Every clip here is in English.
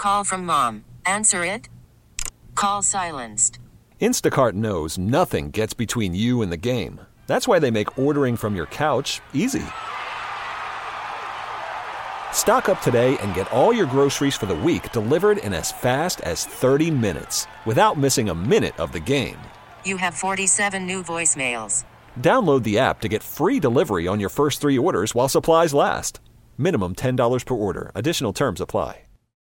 Call from mom. Answer it. Call silenced. Instacart knows nothing gets between you and the game. That's why they make ordering from your couch easy. Stock up today and get all your groceries for the week delivered in as fast as 30 minutes without missing a minute of the game. You have 47 new voicemails. Download the app to get free delivery on your first 3 orders while supplies last. Minimum $10 per order. Additional terms apply.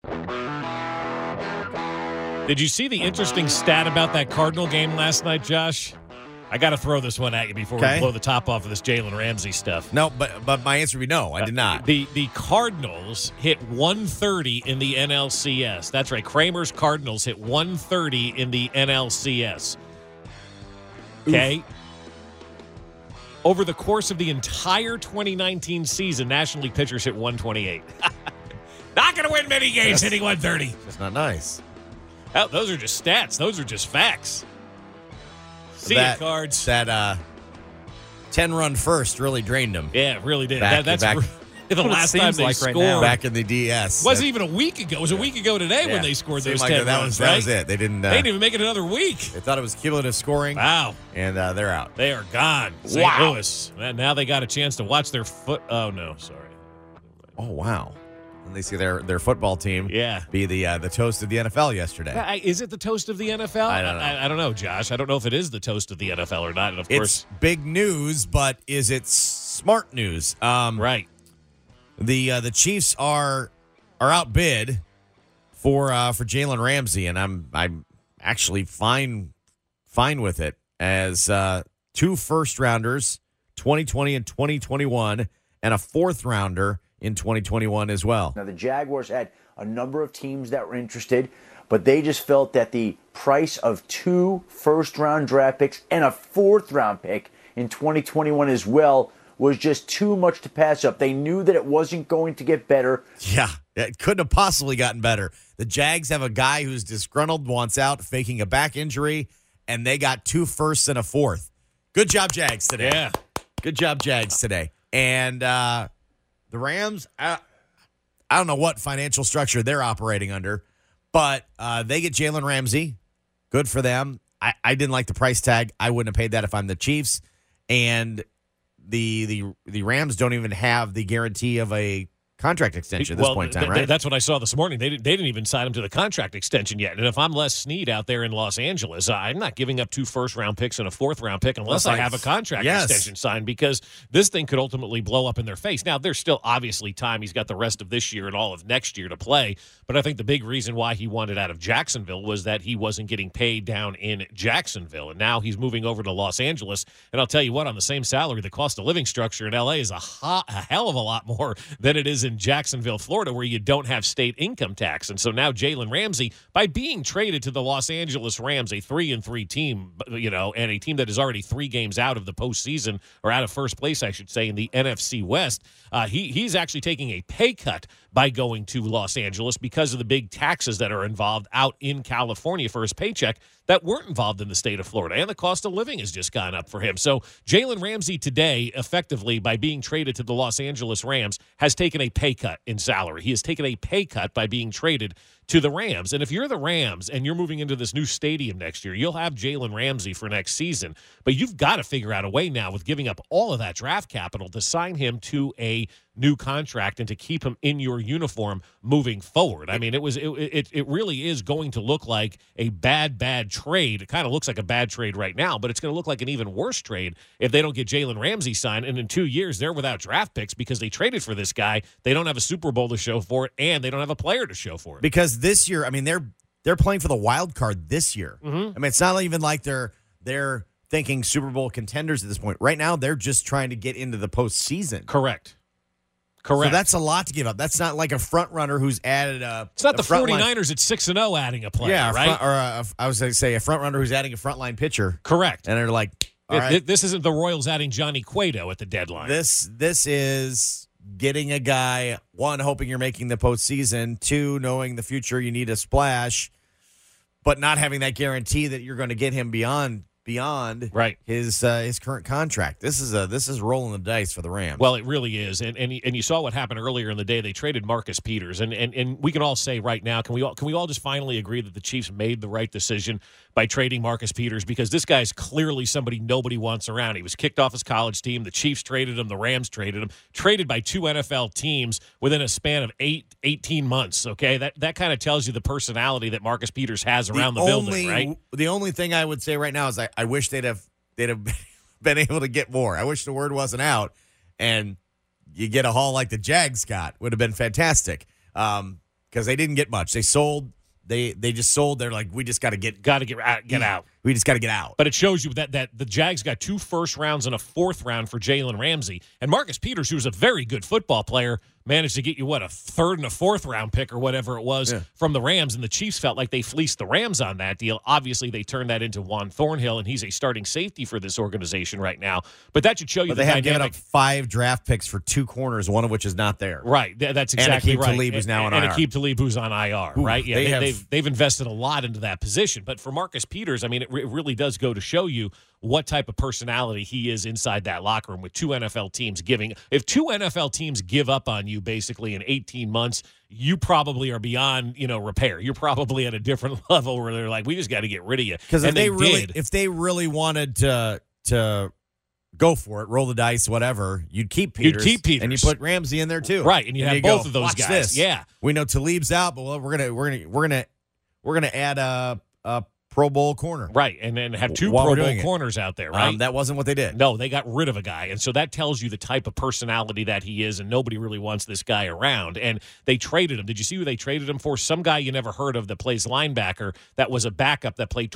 Did you see the interesting stat about that Cardinal game last night, Josh? I got to throw this one at you before we blow the top off of this Jalen Ramsey stuff. No, but my answer would be no, I did not. The Cardinals hit 130 in the NLCS. That's right. Kramer's Cardinals hit 130 in the NLCS. Okay? Oof. Over the course of the entire 2019 season, National League pitchers hit 128. Not going to win many games hitting 130. That's not nice. Oh, those are just stats. Those are just facts. See ya, Cards. That 10-run first really drained them. Yeah, it really did. Back the last time they scored. Right back in the DS. Wasn't even a week ago. It was a week ago today when they scored those 10 runs, right? That was it. They didn't even make it another week. They thought it was cumulative scoring. Wow. And they're out. They are gone. St. Louis. Now they got a chance to watch their foot. Oh, no. Sorry. Oh, wow. And they see their football team be the toast of the NFL yesterday. Is it the toast of the NFL? I don't know. I don't know, Josh. I don't know if it is the toast of the NFL or not. And of course, it's big news, but is it smart news? Right. The Chiefs are outbid for Jalen Ramsey, and I'm actually fine with it as 2 first-rounders, 2020 and 2021, and a 4th-rounder in 2021 as well. Now, the Jaguars had a number of teams that were interested, but they just felt that the price of 2 first-round draft picks and a 4th-round pick in 2021 as well was just too much to pass up. They knew that it wasn't going to get better. Yeah, it couldn't have possibly gotten better. The Jags have a guy who's disgruntled, wants out, faking a back injury, and they got 2 firsts and a 4th. Good job, Jags, today. Yeah. Good job, Jags, today. And the Rams, I don't know what financial structure they're operating under, but they get Jalen Ramsey. Good for them. I didn't like the price tag. I wouldn't have paid that if I'm the Chiefs. And the Rams don't even have the guarantee of a contract extension at this point in time, right? That's what I saw this morning. They didn't even sign him to the contract extension yet. And if I'm Les Snead out there in Los Angeles, I'm not giving up 2 first-round picks and a 4th-round pick unless I have a contract extension signed, because this thing could ultimately blow up in their face. Now, there's still obviously time. He's got the rest of this year and all of next year to play. But I think the big reason why he wanted out of Jacksonville was that he wasn't getting paid down in Jacksonville. And now he's moving over to Los Angeles. And I'll tell you what, on the same salary, the cost of living structure in L.A. is a hell of a lot more than it is in Jacksonville, Florida, where you don't have state income tax. And so now Jalen Ramsey, by being traded to the Los Angeles Rams, a 3-3 team, and a team that is already 3 games out of the postseason, or out of first place, I should say, in the NFC West, he's actually taking a pay cut by going to Los Angeles because of the big taxes that are involved out in California for his paycheck that weren't involved in the state of Florida. And the cost of living has just gone up for him. So Jalen Ramsey today, effectively, by being traded to the Los Angeles Rams, has taken a pay cut in salary. He has taken a pay cut by being traded to the Rams. And if you're the Rams and you're moving into this new stadium next year, you'll have Jalen Ramsey for next season. But you've got to figure out a way now, with giving up all of that draft capital, to sign him to a new contract and to keep him in your uniform moving forward. I mean, it really is going to look like a bad trade. It kind of looks like a bad trade right now, but it's going to look like an even worse trade if they don't get Jalen Ramsey signed, and in 2 years they're without draft picks because they traded for this guy. They don't have a Super Bowl to show for it, and they don't have a player to show for it. Because this year, I mean, they're playing for the wild card this year. Mm-hmm. I mean, it's not even like they're thinking Super Bowl contenders at this point. Right now, they're just trying to get into the postseason. Correct. So that's a lot to give up. That's not like a front runner who's added a. It's not the 49ers at 6-0 adding a player, right? I was going to say a front runner who's adding a frontline pitcher. Correct. And they're like, all right. This isn't the Royals adding Johnny Cueto at the deadline. This is getting a guy, 1, hoping you're making the postseason, 2, knowing the future you need a splash, but not having that guarantee that you're going to get him beyond beyond right. his current contract. This is rolling the dice for the Rams. Well, it really is, and you saw what happened earlier in the day. They traded Marcus Peters, and we can all say right now, can we all just finally agree that the Chiefs made the right decision by trading Marcus Peters, because this guy's clearly somebody nobody wants around. He was kicked off his college team. The Chiefs traded him. The Rams traded him. Traded by 2 NFL teams within a span of 18 months. Okay, that kind of tells you the personality that Marcus Peters has around the building, right? The only thing I would say right now is I wish they'd have been able to get more. I wish the word wasn't out, and you get a haul like the Jags got would have been fantastic, because they didn't get much. They sold. They just sold. They're like, we just got to get out. We just got to get out. But it shows you that the Jags got 2 first rounds and a 4th round for Jalen Ramsey. And Marcus Peters, who's a very good football player, managed to get you, a 3rd and a 4th round pick or whatever it was from the Rams. And the Chiefs felt like they fleeced the Rams on that deal. Obviously, they turned that into Juan Thornhill, and he's a starting safety for this organization right now. But that should show you they have given up 5 draft picks for 2 corners, one of which is not there. Right. That's exactly right. And Aqib Talib is now on IR. And Aqib Talib, who's on IR, right? Yeah, they've invested a lot into that position. But for Marcus Peters, I mean, it really does go to show you what type of personality he is inside that locker room with 2 NFL teams giving. If 2 NFL teams give up on you basically in 18 months, you probably are beyond, repair. You're probably at a different level where they're like, we just got to get rid of you. Because if they really wanted to go for it, roll the dice, whatever, you'd keep Peters. And you put Ramsey in there too. Right, and you have both of those guys. This. Yeah. We know Talib's out, but we're gonna add a Pro Bowl corner. Right, and then have 2 Pro Bowl corners out there, right? That wasn't what they did. No, they got rid of a guy, and so that tells you the type of personality that he is, and nobody really wants this guy around. And they traded him. Did you see who they traded him for? Some guy you never heard of that plays linebacker that was a backup that played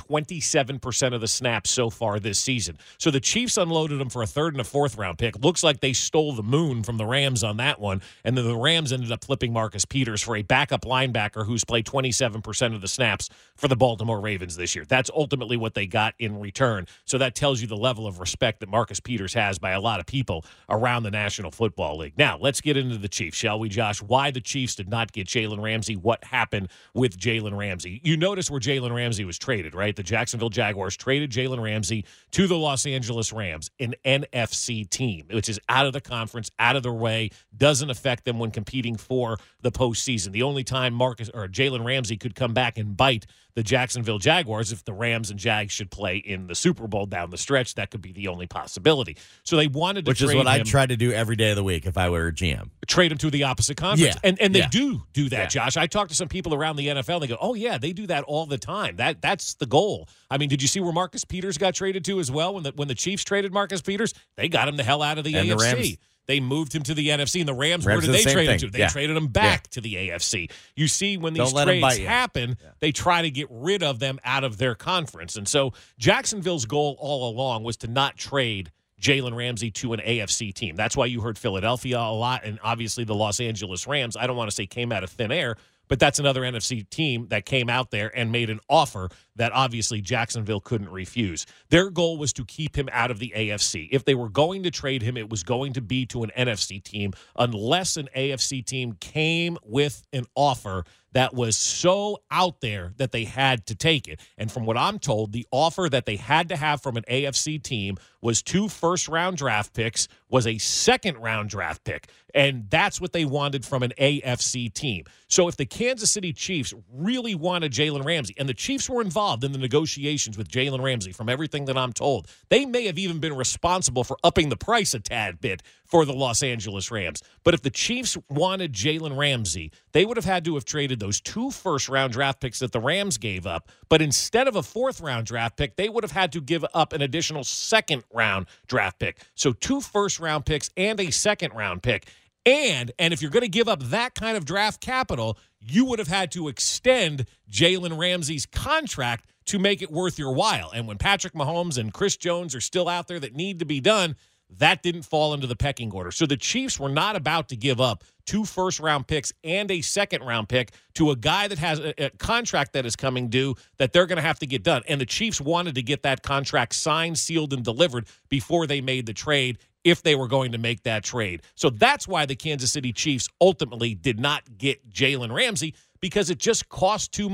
27% of the snaps so far this season. So the Chiefs unloaded him for a 3rd and a 4th round pick. Looks like they stole the moon from the Rams on that one, and then the Rams ended up flipping Marcus Peters for a backup linebacker who's played 27% of the snaps for the Baltimore Ravens this year. That's ultimately what they got in return. So that tells you the level of respect that Marcus Peters has by a lot of people around the National Football League. Now, let's get into the Chiefs, shall we, Josh? Why the Chiefs did not get Jalen Ramsey? What happened with Jalen Ramsey? You notice where Jalen Ramsey was traded, right? The Jacksonville Jaguars traded Jalen Ramsey to the Los Angeles Rams, an NFC team, which is out of the conference, out of their way, doesn't affect them when competing for the postseason. The only time Jalen Ramsey could come back and bite the Jacksonville Jaguars if the Rams and Jags should play in the Super Bowl down the stretch. That could be the only possibility. So they wanted to trade him. Which is what I'd try to do every day of the week if I were a GM. Trade him to the opposite conference. Yeah. And they do that, Josh. I talked to some people around the NFL. They go, oh, yeah, they do that all the time. That's the goal. I mean, did you see where Marcus Peters got traded to as well? When the Chiefs traded Marcus Peters, they got him the hell out of the AFC. The Rams, they moved him to the NFC, and the Rams where did they trade him to? They traded him back to the AFC. You see, when these trades happen, they try to get rid of them out of their conference. And so Jacksonville's goal all along was to not trade Jalen Ramsey to an AFC team. That's why you heard Philadelphia a lot, and obviously the Los Angeles Rams, I don't want to say came out of thin air, but that's another NFC team that came out there and made an offer that obviously Jacksonville couldn't refuse. Their goal was to keep him out of the AFC. If they were going to trade him, it was going to be to an NFC team, unless an AFC team came with an offer that was so out there that they had to take it. And from what I'm told, the offer that they had to have from an AFC team was 2 first-round draft picks, was a second-round draft pick. And that's what they wanted from an AFC team. So if the Kansas City Chiefs really wanted Jalen Ramsey, and the Chiefs were involved in the negotiations with Jalen Ramsey, from everything that I'm told, they may have even been responsible for upping the price a tad bit for the Los Angeles Rams. But if the Chiefs wanted Jalen Ramsey, they would have had to have traded those 2 first-round draft picks that the Rams gave up. But instead of a 4th-round draft pick, they would have had to give up an additional 2nd-round draft pick. So 2 first-round picks and a 2nd-round pick. And if you're going to give up that kind of draft capital, you would have had to extend Jalen Ramsey's contract to make it worth your while. And when Patrick Mahomes and Chris Jones are still out there that need to be done, that didn't fall into the pecking order. So the Chiefs were not about to give up 2 first-round picks and a 2nd-round pick to a guy that has a contract that is coming due that they're going to have to get done. And the Chiefs wanted to get that contract signed, sealed, and delivered before they made the trade, if they were going to make that trade. So that's why the Kansas City Chiefs ultimately did not get Jalen Ramsey, because it just cost too much.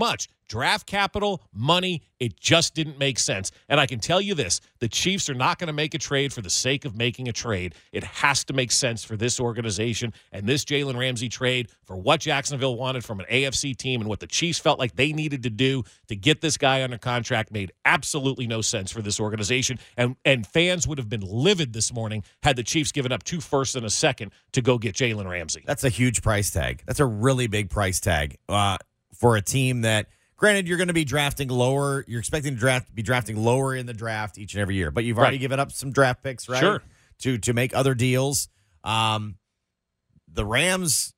Draft capital, money, it just didn't make sense. And I can tell you this, the Chiefs are not going to make a trade for the sake of making a trade. It has to make sense for this organization and this Jalen Ramsey trade for what Jacksonville wanted from an AFC team and what the Chiefs felt like they needed to do to get this guy under contract made absolutely no sense for this organization. And fans would have been livid this morning had the Chiefs given up 2 firsts and a second to go get Jalen Ramsey. That's a huge price tag. That's a really big price tag for a team that, granted, you're going to be drafting lower. You're expecting to be drafting lower in the draft each and every year, but you've already given up some draft picks, right? Sure. To make other deals. The Rams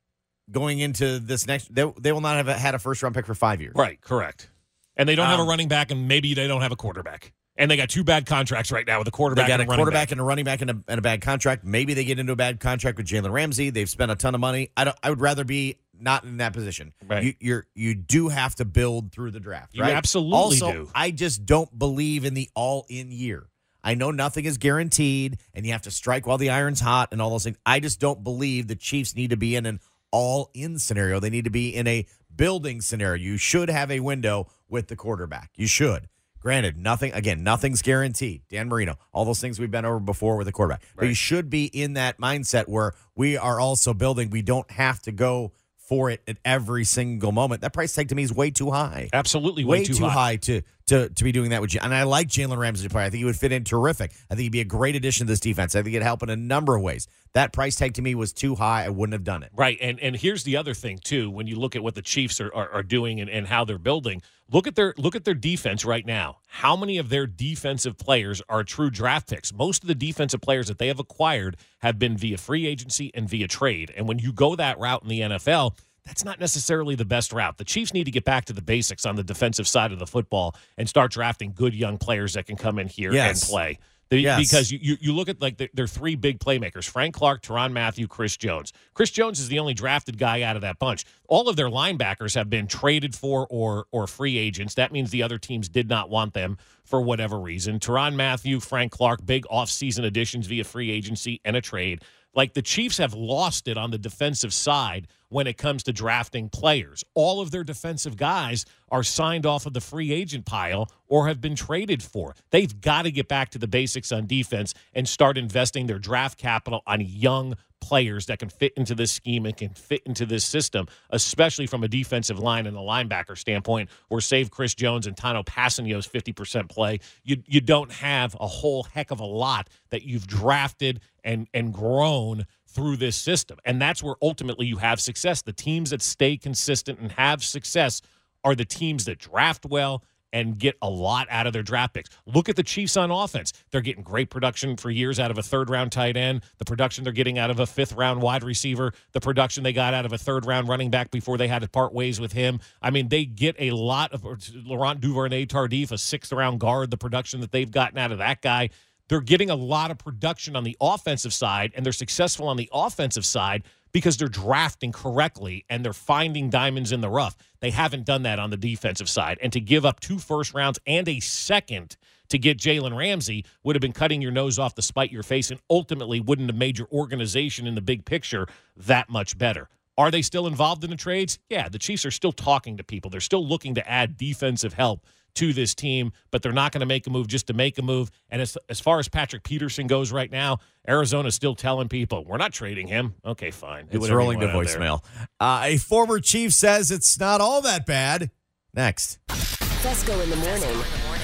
going into this next, they will not have had a first-round pick for 5 years. Right, correct. And they don't have a running back, and maybe they don't have a quarterback. And they got 2 bad contracts right now with a quarterback. They got and a quarterback back. and a running back and a bad contract. Maybe they get into a bad contract with Jalen Ramsey. They've spent a ton of money. I would rather be not in that position. Right. You do have to build through the draft. Right? You absolutely also, do. I just don't believe in the all-in year. I know nothing is guaranteed, and you have to strike while the iron's hot and all those things. I just don't believe the Chiefs need to be in an all-in scenario. They need to be in a building scenario. You should have a window with the quarterback. You should. Granted, nothing's guaranteed. Dan Marino, all those things we've been over before with the quarterback. Right. But you should be in that mindset where we are also building. We don't have to go for it at every single moment. That price tag to me is way too high. Absolutely way too high to be doing that with you. And I like Jalen Ramsey to play. I think he would fit in terrific. I think he'd be a great addition to this defense. I think it'd help in a number of ways. That price tag to me was too high. I wouldn't have done it. Right. And here's the other thing, too, when you look at what the Chiefs are doing and how they're building. Look at their defense right now. How many of their defensive players are true draft picks? Most of the defensive players that they have acquired have been via free agency and via trade. And when you go that route in the NFL, that's not necessarily the best route. The Chiefs need to get back to the basics on the defensive side of the football and start drafting good young players that can come in here and play. Because you look at like their 3 big playmakers, Frank Clark, Tyrann Mathieu, Chris Jones. Chris Jones is the only drafted guy out of that bunch. All of their linebackers have been traded for or free agents. That means the other teams did not want them for whatever reason. Tyrann Mathieu, Frank Clark, big offseason additions via free agency and a trade. Like the Chiefs have lost it on the defensive side when it comes to drafting players. All of their defensive guys are signed off of the free agent pile or have been traded for. They've got to get back to the basics on defense and start investing their draft capital on young players that can fit into this scheme and can fit into this system, especially from a defensive line and a linebacker standpoint, where save Chris Jones and Tano Passanio's 50% play, you don't have a whole heck of a lot that you've drafted and grown through this system. And that's where ultimately you have success. The teams that stay consistent and have success are the teams that draft well and get a lot out of their draft picks. Look at the Chiefs on offense. They're getting great production for years out of a 3rd-round tight end, the production they're getting out of a 5th-round wide receiver, the production they got out of a 3rd-round running back before they had to part ways with him. I mean, they get a lot of Laurent Duvernay-Tardif, a 6th-round guard, the production that they've gotten out of that guy. They're getting a lot of production on the offensive side, and they're successful on the offensive side because they're drafting correctly and they're finding diamonds in the rough. They haven't done that on the defensive side. And to give up 2 first rounds and a second to get Jalen Ramsey would have been cutting your nose off to spite your face and ultimately wouldn't have made your organization in the big picture that much better. Are they still involved in the trades? Yeah, the Chiefs are still talking to people. They're still looking to add defensive help to this team, but they're not going to make a move just to make a move. And as far as Patrick Peterson goes right now, Arizona's still telling people, we're not trading him. Okay, fine. It's rolling to voicemail. A former Chief says it's not all that bad. Next. Fesco in the morning.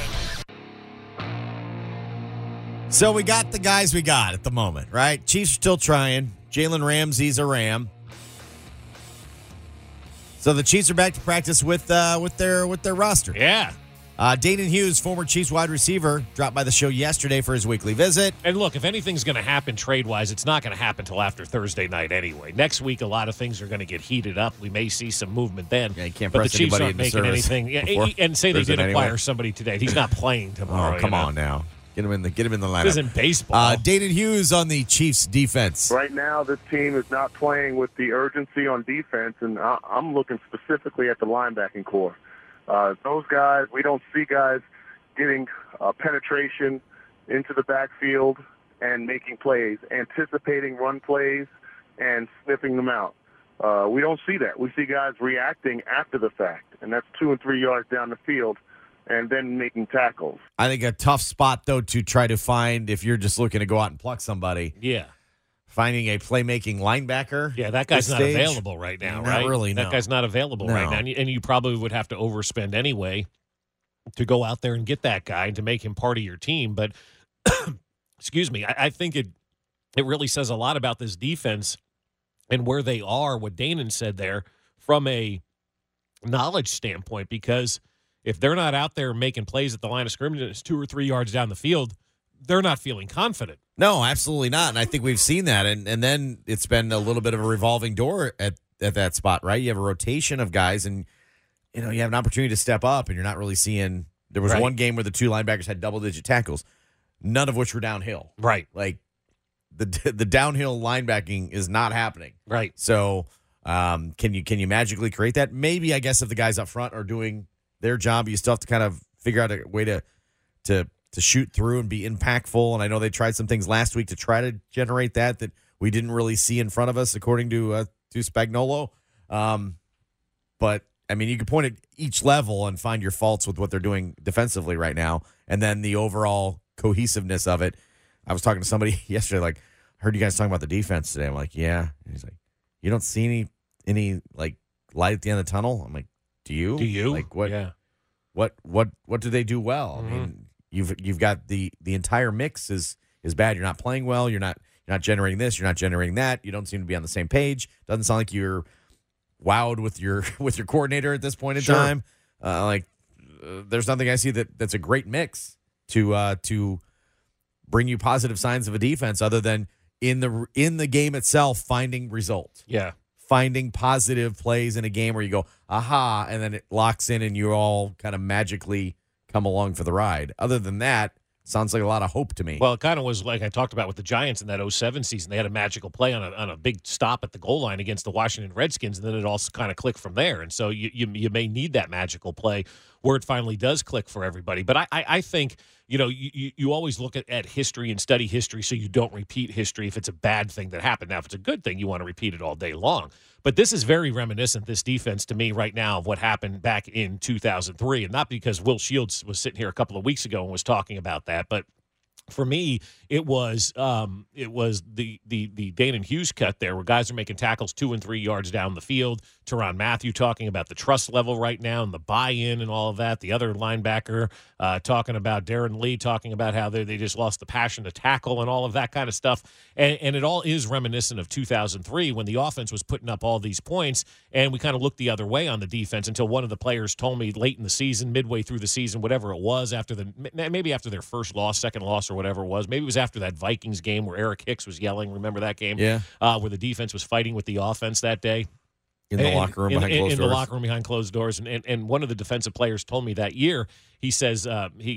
So we got the guys we got at the moment, right? Chiefs are still trying. Jalen Ramsey's a Ram. So the Chiefs are back to practice with their roster. Yeah. Daden Hughes, former Chiefs wide receiver, dropped by the show yesterday for his weekly visit. And look, if anything's going to happen trade-wise, it's not going to happen until after Thursday night anyway. Next week, a lot of things are going to get heated up. We may see some movement then. Yeah, you can't but press the Chiefs anybody aren't making anything. Yeah, and say they did acquire somebody today. He's not playing tomorrow. Oh, come on now. Get him in the lineup. This isn't baseball. Daden Hughes on the Chiefs defense. Right now, this team is not playing with the urgency on defense, and I'm looking specifically at the linebacking core. Those guys, we don't see guys getting penetration into the backfield and making plays, anticipating run plays and sniffing them out. We don't see that. We see guys reacting after the fact, and that's 2 and 3 yards down the field and then making tackles. I think a tough spot, though, to try to find if you're just looking to go out and pluck somebody. Yeah. Finding a playmaking linebacker. Yeah, that guy's not available right now, right? Not really, no. That guy's not available right now. And you probably would have to overspend anyway to go out there and get that guy and to make him part of your team. But, excuse me, I think it really says a lot about this defense and where they are, what Danon said there, from a knowledge standpoint, because if they're not out there making plays at the line of scrimmage and it's 2 or 3 yards down the field, they're not feeling confident. No, absolutely not. And I think we've seen that. And then it's been a little bit of a revolving door at that spot, right? You have a rotation of guys, and you have an opportunity to step up, and you're not really seeing. There was one game where the 2 linebackers had double-digit tackles, none of which were downhill. Right. Like the downhill linebacking is not happening. Right. So can you magically create that? Maybe, I guess, if the guys up front are doing their job, you still have to kind of figure out a way to shoot through and be impactful. And I know they tried some things last week to try to generate that we didn't really see in front of us, according to Spagnuolo. But I mean, you can point at each level and find your faults with what they're doing defensively right now, and then the overall cohesiveness of it. I was talking to somebody yesterday, like, I heard you guys talking about the defense today. I'm like, yeah. And he's like, you don't see any like light at the end of the tunnel? I'm like, do you? Do you? Like, what? Yeah. What do they do well? Mm-hmm. I mean, you've got the entire mix is bad. You're not playing well. You're not generating this. You're not generating that. You don't seem to be on the same page. Doesn't sound like you're wowed with your coordinator at this point in time. There's nothing I see that's a great mix to bring you positive signs of a defense, other than in the game itself finding results. Yeah. Finding positive plays in a game where you go, aha, and then it locks in and you all kind of magically come along for the ride. Other than that, sounds like a lot of hope to me. Well, it kind of was like I talked about with the Giants in that 2007 season. They had a magical play on a big stop at the goal line against the Washington Redskins, and then it all kind of clicked from there. And so you may need that magical play where it finally does click for everybody. But I think, you always look at history and study history so you don't repeat history if it's a bad thing that happened. Now, if it's a good thing, you want to repeat it all day long. But this is very reminiscent, this defense, to me right now, of what happened back in 2003. And not because Will Shields was sitting here a couple of weeks ago and was talking about that, but for me, it was the Danon Hughes cut there, where guys are making tackles 2 and 3 yards down the field. Tyrann Mathieu talking about the trust level right now and the buy-in and all of that. The other linebacker talking about Darren Lee, talking about how they just lost the passion to tackle and all of that kind of stuff. And it all is reminiscent of 2003 when the offense was putting up all these points, and we kind of looked the other way on the defense until one of the players told me late in the season, midway through the season, whatever it was, maybe after their first loss, second loss, or whatever it was. Maybe it was after that Vikings game where Eric Hicks was yelling. Remember that game? Yeah. Where the defense was fighting with the offense that day. In the locker room behind closed doors. In the locker room behind closed doors. And one of the defensive players told me that year, he says, we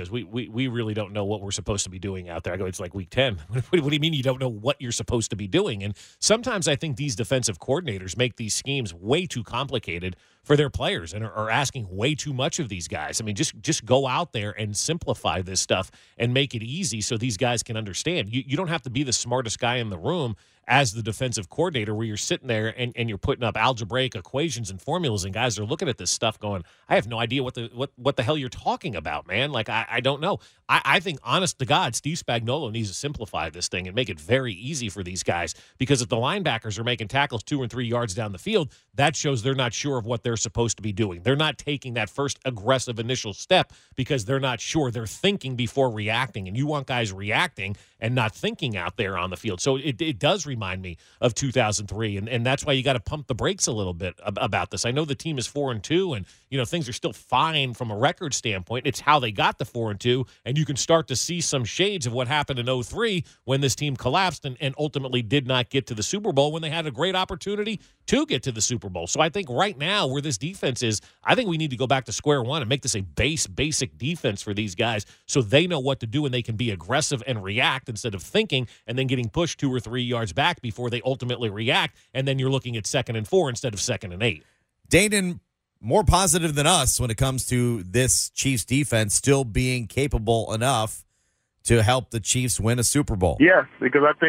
really don't know what we're supposed to be doing out there. I go, it's like week 10. What do you mean you don't know what you're supposed to be doing? And sometimes I think these defensive coordinators make these schemes way too complicated for their players and are asking way too much of these guys. I mean, just go out there and simplify this stuff and make it easy so these guys can understand. You don't have to be the smartest guy in the room as the defensive coordinator, where you're sitting there and you're putting up algebraic equations and formulas, and guys are looking at this stuff going, I have no idea what the hell you're talking about, man. Like, I don't know. I think, honest to God, Steve Spagnuolo needs to simplify this thing and make it very easy for these guys, because if the linebackers are making tackles 2 and 3 yards down the field, that shows they're not sure of what they're supposed to be doing. They're not taking that first aggressive initial step because they're not sure. They're thinking before reacting, and you want guys reacting and not thinking out there on the field. So it does remind me of 2003, and that's why you got to pump the brakes a little bit about this. I know the team is 4-2, and things are still fine from a record standpoint. It's how they got to 4-2, and you can start to see some shades of what happened in 2003 when this team collapsed and ultimately did not get to the Super Bowl when they had a great opportunity to get to the Super Bowl. So I think right now where this defense is, I think we need to go back to square one and make this a basic defense for these guys so they know what to do and they can be aggressive and react instead of thinking and then getting pushed 2 or 3 yards back before they ultimately react, and then you're looking at 2nd and 4 instead of 2nd and 8. Danon, more positive than us when it comes to this Chiefs defense still being capable enough to help the Chiefs win a Super Bowl. Yes, because I think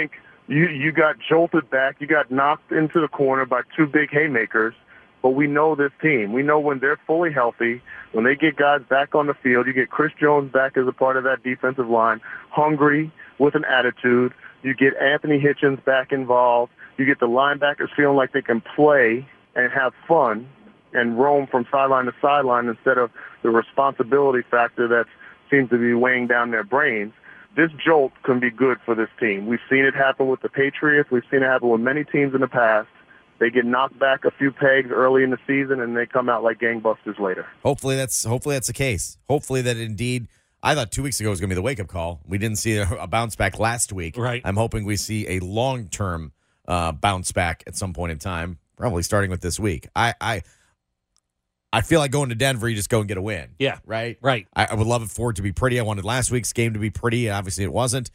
You got jolted back. You got knocked into the corner by two big haymakers. But we know this team. We know when they're fully healthy, when they get guys back on the field, you get Chris Jones back as a part of that defensive line, hungry with an attitude. You get Anthony Hitchens back involved. You get the linebackers feeling like they can play and have fun and roam from sideline to sideline instead of the responsibility factor that seems to be weighing down their brains. This jolt can be good for this team. We've seen it happen with the Patriots. We've seen it happen with many teams in the past. They get knocked back a few pegs early in the season, and they come out like gangbusters later. Hopefully that's the case. Hopefully that indeed. I thought 2 weeks ago was going to be the wake-up call. We didn't see a bounce back last week. Right. I'm hoping we see a long-term bounce back at some point in time, probably starting with this week. I feel like going to Denver, you just go and get a win. Yeah. Right? Right. I would love it for it to be pretty. I wanted last week's game to be pretty, and obviously it wasn't.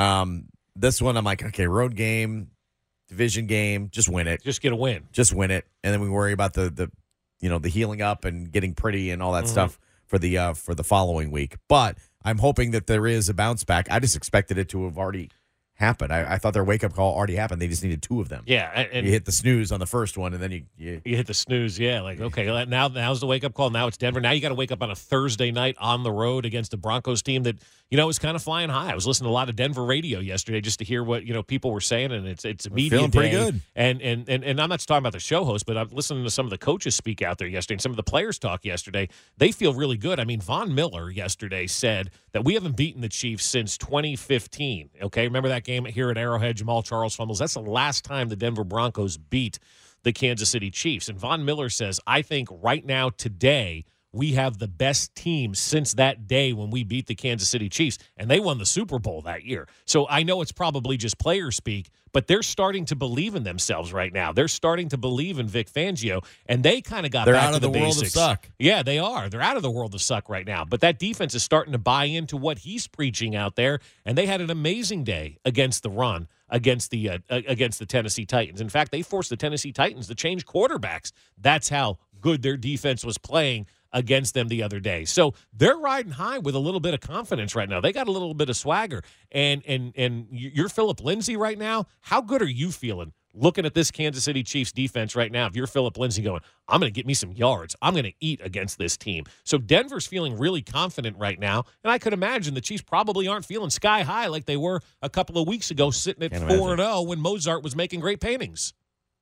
This one, I'm like, okay, road game, division game, just win it. Just get a win. Just win it, and then we worry about the healing up and getting pretty and all that stuff for the following week. But I'm hoping that there is a bounce back. I just expected it to have already happened. I thought their wake up call already happened. They just needed two of them. Yeah, and you hit the snooze on the first one, and then you hit the snooze. Yeah, like okay, now's the wake up call. Now it's Denver. Now you got to wake up on a Thursday night on the road against a Broncos team that is kind of flying high. I was listening to a lot of Denver radio yesterday just to hear what people were saying, and it's a media feeling day. Pretty good. And I'm not talking about the show host, but I'm listening to some of the coaches speak out there yesterday, and some of the players talk yesterday. They feel really good. I mean, Von Miller yesterday said that we haven't beaten the Chiefs since 2015. Okay, remember that game here at Arrowhead? Jamal Charles fumbles. That's the last time the Denver Broncos beat the Kansas City Chiefs. And Von Miller says, I think right now, today, we have the best team since that day when we beat the Kansas City Chiefs. And they won the Super Bowl that year. So I know it's probably just player speak, but they're starting to believe in themselves right now. They're starting to believe in Vic Fangio, and they kind of got back to the basics. They're out of the world of suck. Yeah, they are. They're out of the world of suck right now. But that defense is starting to buy into what he's preaching out there, and they had an amazing day against the run against the Tennessee Titans. In fact, they forced the Tennessee Titans to change quarterbacks. That's how good their defense was playing against them the other day. So they're riding high with a little bit of confidence right now. They got a little bit of swagger. And you're Philip Lindsay right now. How good are you feeling looking at this Kansas City Chiefs defense right now? If you're Philip Lindsay going, I'm going to get me some yards. I'm going to eat against this team. So Denver's feeling really confident right now. And I could imagine the Chiefs probably aren't feeling sky high like they were a couple of weeks ago sitting at 4-0 when Mozart was making great paintings.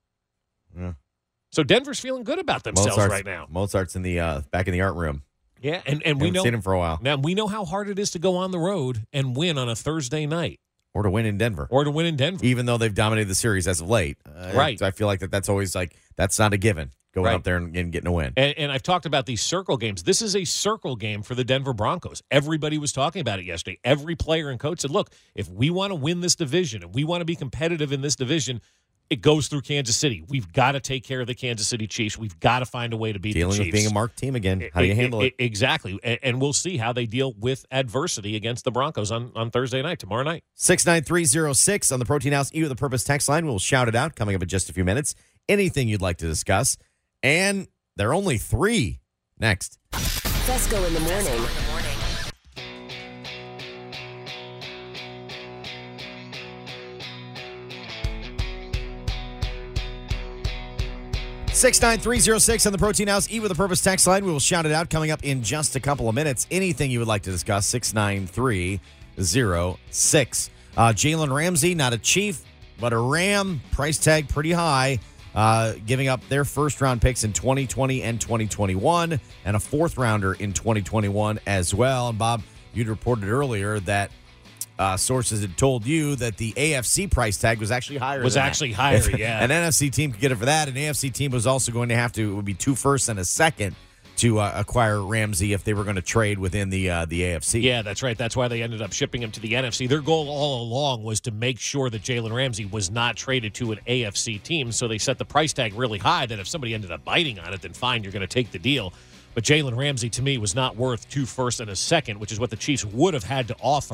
Yeah. So Denver's feeling good about themselves right now. Mozart's in the back in the art room. Yeah, and we know seen him for a while. Now we know how hard it is to go on the road and win on a Thursday night, or to win in Denver, even though they've dominated the series as of late. Right, I feel like that's always that's not a given. Going up there and getting a win. And I've talked about these circle games. This is a circle game for the Denver Broncos. Everybody was talking about it yesterday. Every player and coach said, "Look, if we want to win this division and we want to be competitive in this division." It goes through Kansas City. We've got to take care of the Kansas City Chiefs. We've got to find a way to beat the Chiefs. Dealing with being a marked team again. How do you handle it? Exactly. And we'll see how they deal with adversity against the Broncos on Thursday night, tomorrow night. 69306 on the Protein House E with the Purpose text line. We'll shout it out coming up in just a few minutes. Anything you'd like to discuss. And there are only 3 next. Fesco in the morning. 69306 on the Protein House E with a Purpose text line. We will shout it out coming up in just a couple of minutes. Anything you would like to discuss, 69306. Jalen Ramsey, not a Chief, but a Ram. Price tag pretty high. Giving up their first-round picks in 2020 and 2021 and a fourth-rounder in 2021 as well. And, Bob, you'd reported earlier that sources had told you that the AFC price tag was actually higher. Yeah. An NFC team could get it for that. An AFC team was also going to have to, it would be 2 firsts and a second to acquire Ramsey if they were going to trade within the AFC. Yeah, that's right. That's why they ended up shipping him to the NFC. Their goal all along was to make sure that Jalen Ramsey was not traded to an AFC team, so they set the price tag really high that if somebody ended up biting on it, then fine, you're going to take the deal. But Jalen Ramsey, to me, was not worth 2 firsts and a second, which is what the Chiefs would have had to offer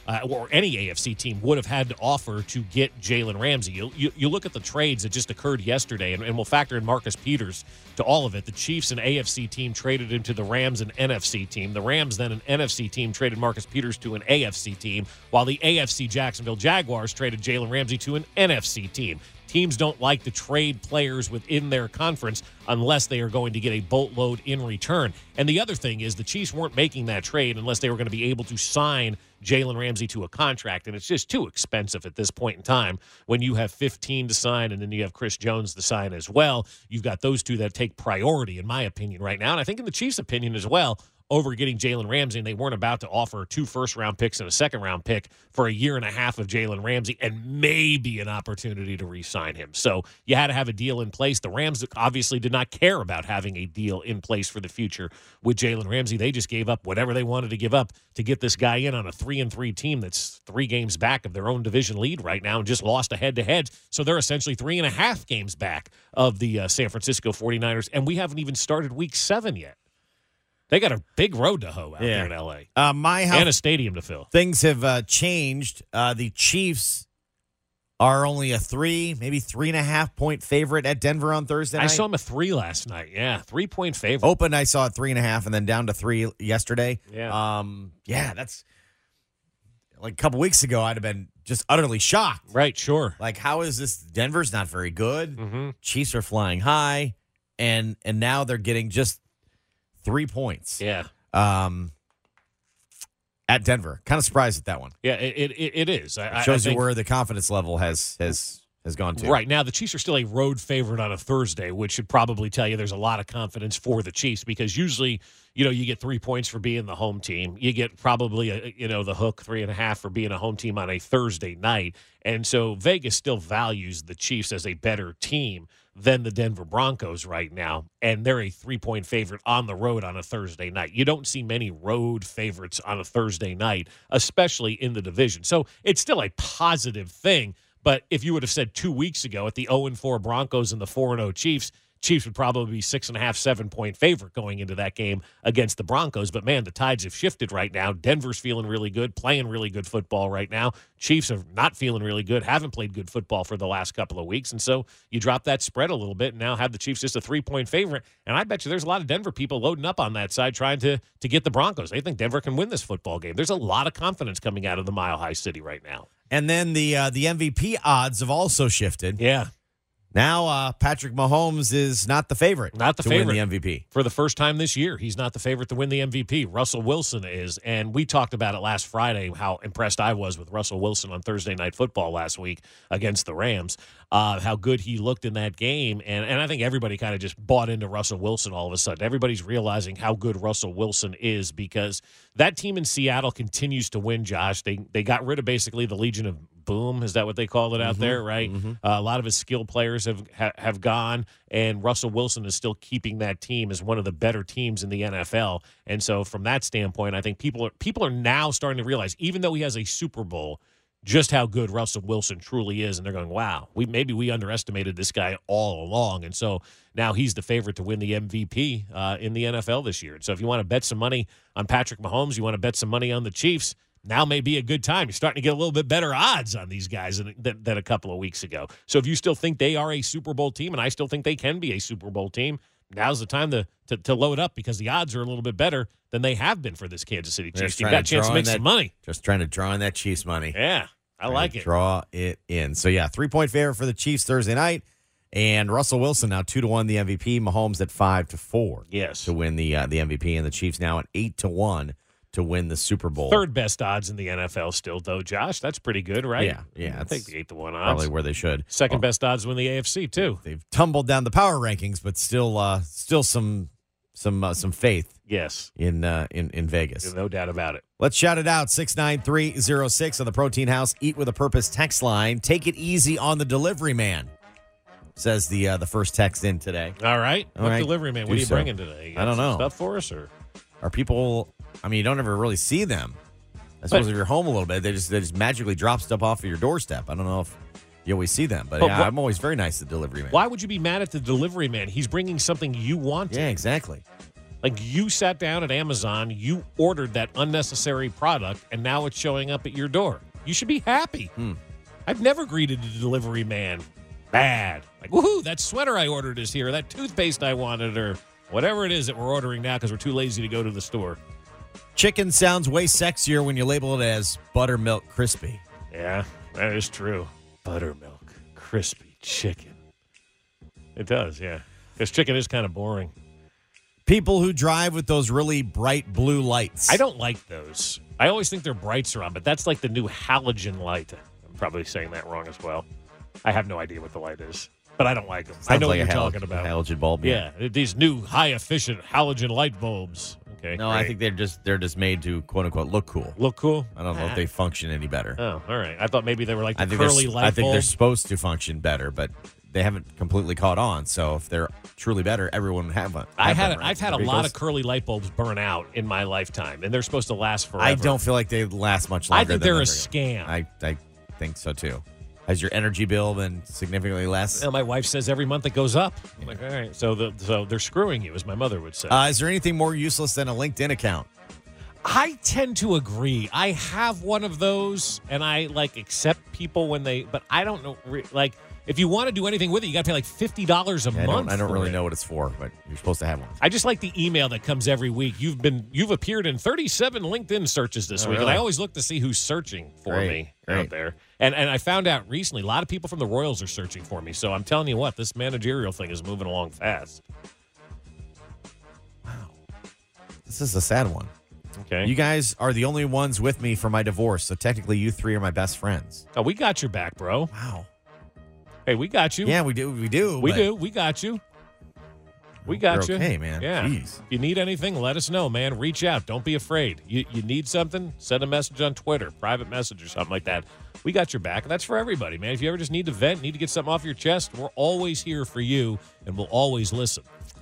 or any AFC team would have had to offer to get Jalen Ramsey. You look at the trades that just occurred yesterday, and we'll factor in Marcus Peters to all of it. The Chiefs, an AFC team, traded him to the Rams, an NFC team. The Rams, then an NFC team, traded Marcus Peters to an AFC team, while the AFC Jacksonville Jaguars traded Jalen Ramsey to an NFC team. Teams don't like to trade players within their conference unless they are going to get a boatload in return. And the other thing is the Chiefs weren't making that trade unless they were going to be able to sign Jalen Ramsey to a contract, and it's just too expensive at this point in time when you have 15 to sign and then you have Chris Jones to sign as well. You've got those two that take priority, in my opinion, right now, and I think in the Chiefs' opinion as well, over getting Jalen Ramsey, and they weren't about to offer 2 first-round picks and a second-round pick for a year and a half of Jalen Ramsey and maybe an opportunity to re-sign him. So you had to have a deal in place. The Rams obviously did not care about having a deal in place for the future with Jalen Ramsey. They just gave up whatever they wanted to give up to get this guy in on a 3-3 team that's 3 games back of their own division lead right now and just lost a head-to-head. So they're essentially 3.5 games back of the San Francisco 49ers, and we haven't even started Week 7 yet. They got a big road to hoe out there in L.A. And a stadium to fill. Things have changed. The Chiefs are only a 3, maybe 3.5 point favorite at Denver on Thursday night. I saw them a 3 last night. Yeah, 3-point favorite. Open, I saw at 3.5 and then down to 3 yesterday. Yeah. That's like a couple weeks ago, I'd have been just utterly shocked. Right, sure. Like, how is this? Denver's not very good. Mm-hmm. Chiefs are flying high, and now they're getting just 3 points. Yeah. At Denver. Kind of surprised at that one. Yeah, it is. It shows you where the confidence level has gone to. Right. Now, the Chiefs are still a road favorite on a Thursday, which should probably tell you there's a lot of confidence for the Chiefs because usually, you get 3 points for being the home team. You get probably, the hook 3.5 for being a home team on a Thursday night. And so Vegas still values the Chiefs as a better team than the Denver Broncos right now, and they're a 3-point favorite on the road on a Thursday night. You don't see many road favorites on a Thursday night, especially in the division. So it's still a positive thing, but if you would have said 2 weeks ago at the 0-4 Broncos and the 4-0 Chiefs would probably be 6.5, 7-point favorite going into that game against the Broncos. But, man, the tides have shifted right now. Denver's feeling really good, playing really good football right now. Chiefs are not feeling really good, haven't played good football for the last couple of weeks. And so you drop that spread a little bit and now have the Chiefs just a 3-point favorite. And I bet you there's a lot of Denver people loading up on that side trying to get the Broncos. They think Denver can win this football game. There's a lot of confidence coming out of the Mile High City right now. And then the MVP odds have also shifted. Yeah. Now, Patrick Mahomes is not the favorite to win the MVP. For the first time this year, he's not the favorite to win the MVP. Russell Wilson is, and we talked about it last Friday, how impressed I was with Russell Wilson on Thursday Night Football last week against the Rams, how good he looked in that game. And I think everybody kind of just bought into Russell Wilson all of a sudden. Everybody's realizing how good Russell Wilson is because that team in Seattle continues to win, Josh. They got rid of basically the Legion of Boom, is that what they call it out there, right? Mm-hmm. A lot of his skilled players have gone, and Russell Wilson is still keeping that team as one of the better teams in the NFL. And so from that standpoint, I think people are now starting to realize, even though he has a Super Bowl, just how good Russell Wilson truly is. And they're going, wow, maybe we underestimated this guy all along. And so now he's the favorite to win the MVP in the NFL this year. And so if you want to bet some money on Patrick Mahomes, you want to bet some money on the Chiefs, now may be a good time. You're starting to get a little bit better odds on these guys than a couple of weeks ago. So if you still think they are a Super Bowl team, and I still think they can be a Super Bowl team, now's the time to load up because the odds are a little bit better than they have been for this Kansas City Chiefs team. Got a chance to make some money. Just trying to draw in that Chiefs money. Yeah, I like it. Draw it in. So, 3-point favorite for the Chiefs Thursday night. And Russell Wilson now 2-1 the MVP. Mahomes at 5-4. Yes. To win the MVP. And the Chiefs now at 8-1. To win the Super Bowl. Third best odds in the NFL still, though, Josh. That's pretty good, right? Yeah. I think the 8-1 odds. Probably where they should. Second best odds win the AFC, too. They've tumbled down the power rankings, but still some faith. Yes. In Vegas. There's no doubt about it. Let's shout it out. 69306 on the Protein House Eat with a Purpose text line. Take it easy on the delivery man, says the first text in today. All right. All right. Delivery man? What are you bringing today? I don't know. Stuff for us, or are people? I mean, you don't ever really see them. I suppose if you're home a little bit, they just magically drop stuff off of your doorstep. I don't know if you always see them, but I'm always very nice to the delivery man. Why would you be mad at the delivery man? He's bringing something you want. Yeah, exactly. Like, you sat down at Amazon, you ordered that unnecessary product, and now it's showing up at your door. You should be happy. I've never greeted a delivery man bad. Like, woohoo, that sweater I ordered is here, that toothpaste I wanted, or whatever it is that we're ordering now because we're too lazy to go to the store. Chicken sounds way sexier when you label it as buttermilk crispy. Yeah, that is true. Buttermilk, crispy chicken. It does, yeah. Because chicken is kind of boring. People who drive with those really bright blue lights. I don't like those. I always think their brights are on, but that's like the new halogen light. I'm probably saying that wrong as well. I have no idea what the light is, but I don't like them. I know like what you're talking about. Halogen bulb. Yeah, these new high-efficient halogen light bulbs. Okay. No, great. I think they're just made to, quote unquote, look cool. Look cool? I don't know if they function any better. Oh, all right. I thought maybe they were like the I think curly light bulb. I think they're supposed to function better, but they haven't completely caught on. So if they're truly better, everyone would have one. I've had a lot of curly light bulbs burn out in my lifetime, and they're supposed to last forever. I don't feel like they last much longer. I think they're a scam. I think so too. Has your energy bill been significantly less? My wife says every month it goes up. I'm like, all right, so they're screwing you, as my mother would say. Is there anything more useless than a LinkedIn account? I tend to agree. I have one of those, and I accept people when but I don't know. If you want to do anything with it, you got to pay like $50 a month. I don't really know what it's for, but you're supposed to have one. I just like the email that comes every week. You've appeared in 37 LinkedIn searches this week, really? and I always look to see who's searching for me out there. And I found out recently, a lot of people from the Royals are searching for me. So I'm telling you what, this managerial thing is moving along fast. Wow, this is a sad one. Okay, you guys are the only ones with me for my divorce, so technically you three are my best friends. Oh, we got your back, bro. Wow. Hey, we got you. Yeah, we do. We do. We got you. We got you. Okay, man. Yeah. Jeez. If you need anything, let us know, man. Reach out. Don't be afraid. You need something, send a message on Twitter, private message or something like that. We got your back. That's for everybody, man. If you ever just need to vent, need to get something off your chest, we're always here for you, and we'll always listen.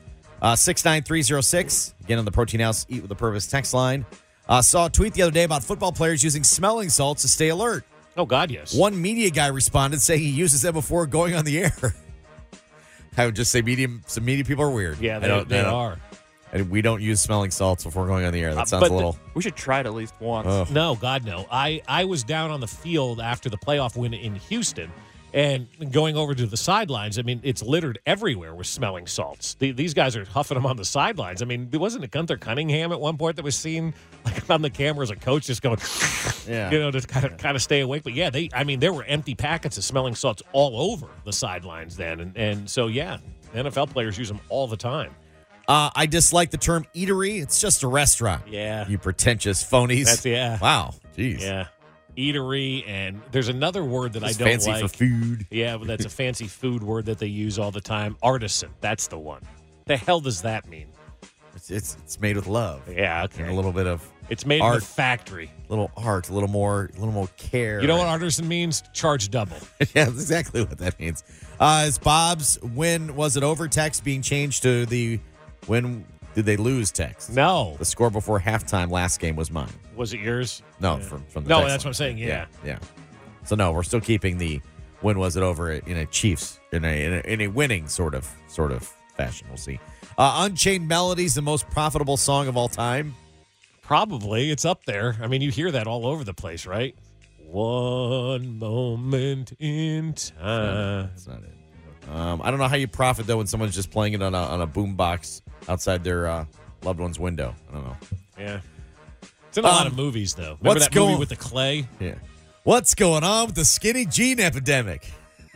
69306. Again, on the Protein House Eat with a Purpose text line. Saw a tweet the other day about football players using smelling salts to stay alert. Oh, God, yes. One media guy responded saying he uses them before going on the air. I would just say some media people are weird. Yeah, they are. And we don't use smelling salts before going on the air. That sounds a little... We should try it at least once. Ugh. No, God, no. I was down on the field after the playoff win in Houston, and going over to the sidelines, I mean, it's littered everywhere with smelling salts. These guys are huffing them on the sidelines. I mean, wasn't it Gunther Cunningham at one point that was seen on the camera as a coach just going, to kind of stay awake? But yeah, there were empty packets of smelling salts all over the sidelines then. And so, yeah, NFL players use them all the time. I dislike the term eatery. It's just a restaurant. Yeah. You pretentious phonies. Wow. Jeez. Yeah. Eatery, and there's another word that I don't fancy like. For food. Yeah, but that's a fancy food word that they use all the time. Artisan. That's the one. The hell does that mean? It's made with love. Yeah, okay. And a little bit of It's made art, in the factory. Little art, a little more care. You know what artisan means? Charge double. Yeah, that's exactly what that means. Is Bob's when was it over text being changed to the when did they lose text? No. The score before halftime last game was mine. Was it yours? No, yeah. from the No, text that's line. what I'm saying. Yeah. So no, we're still keeping the when was it over in a Chiefs in a winning sort of fashion. We'll see. Unchained Melody's the most profitable song of all time. Probably. It's up there. I mean, you hear that all over the place, right? One moment in time. That's not it. I don't know how you profit though when someone's just playing it on a boombox outside their loved one's window. I don't know. Yeah. It's in a lot of movies, though. Remember what's that movie with the clay? Yeah. What's going on with the skinny jean epidemic?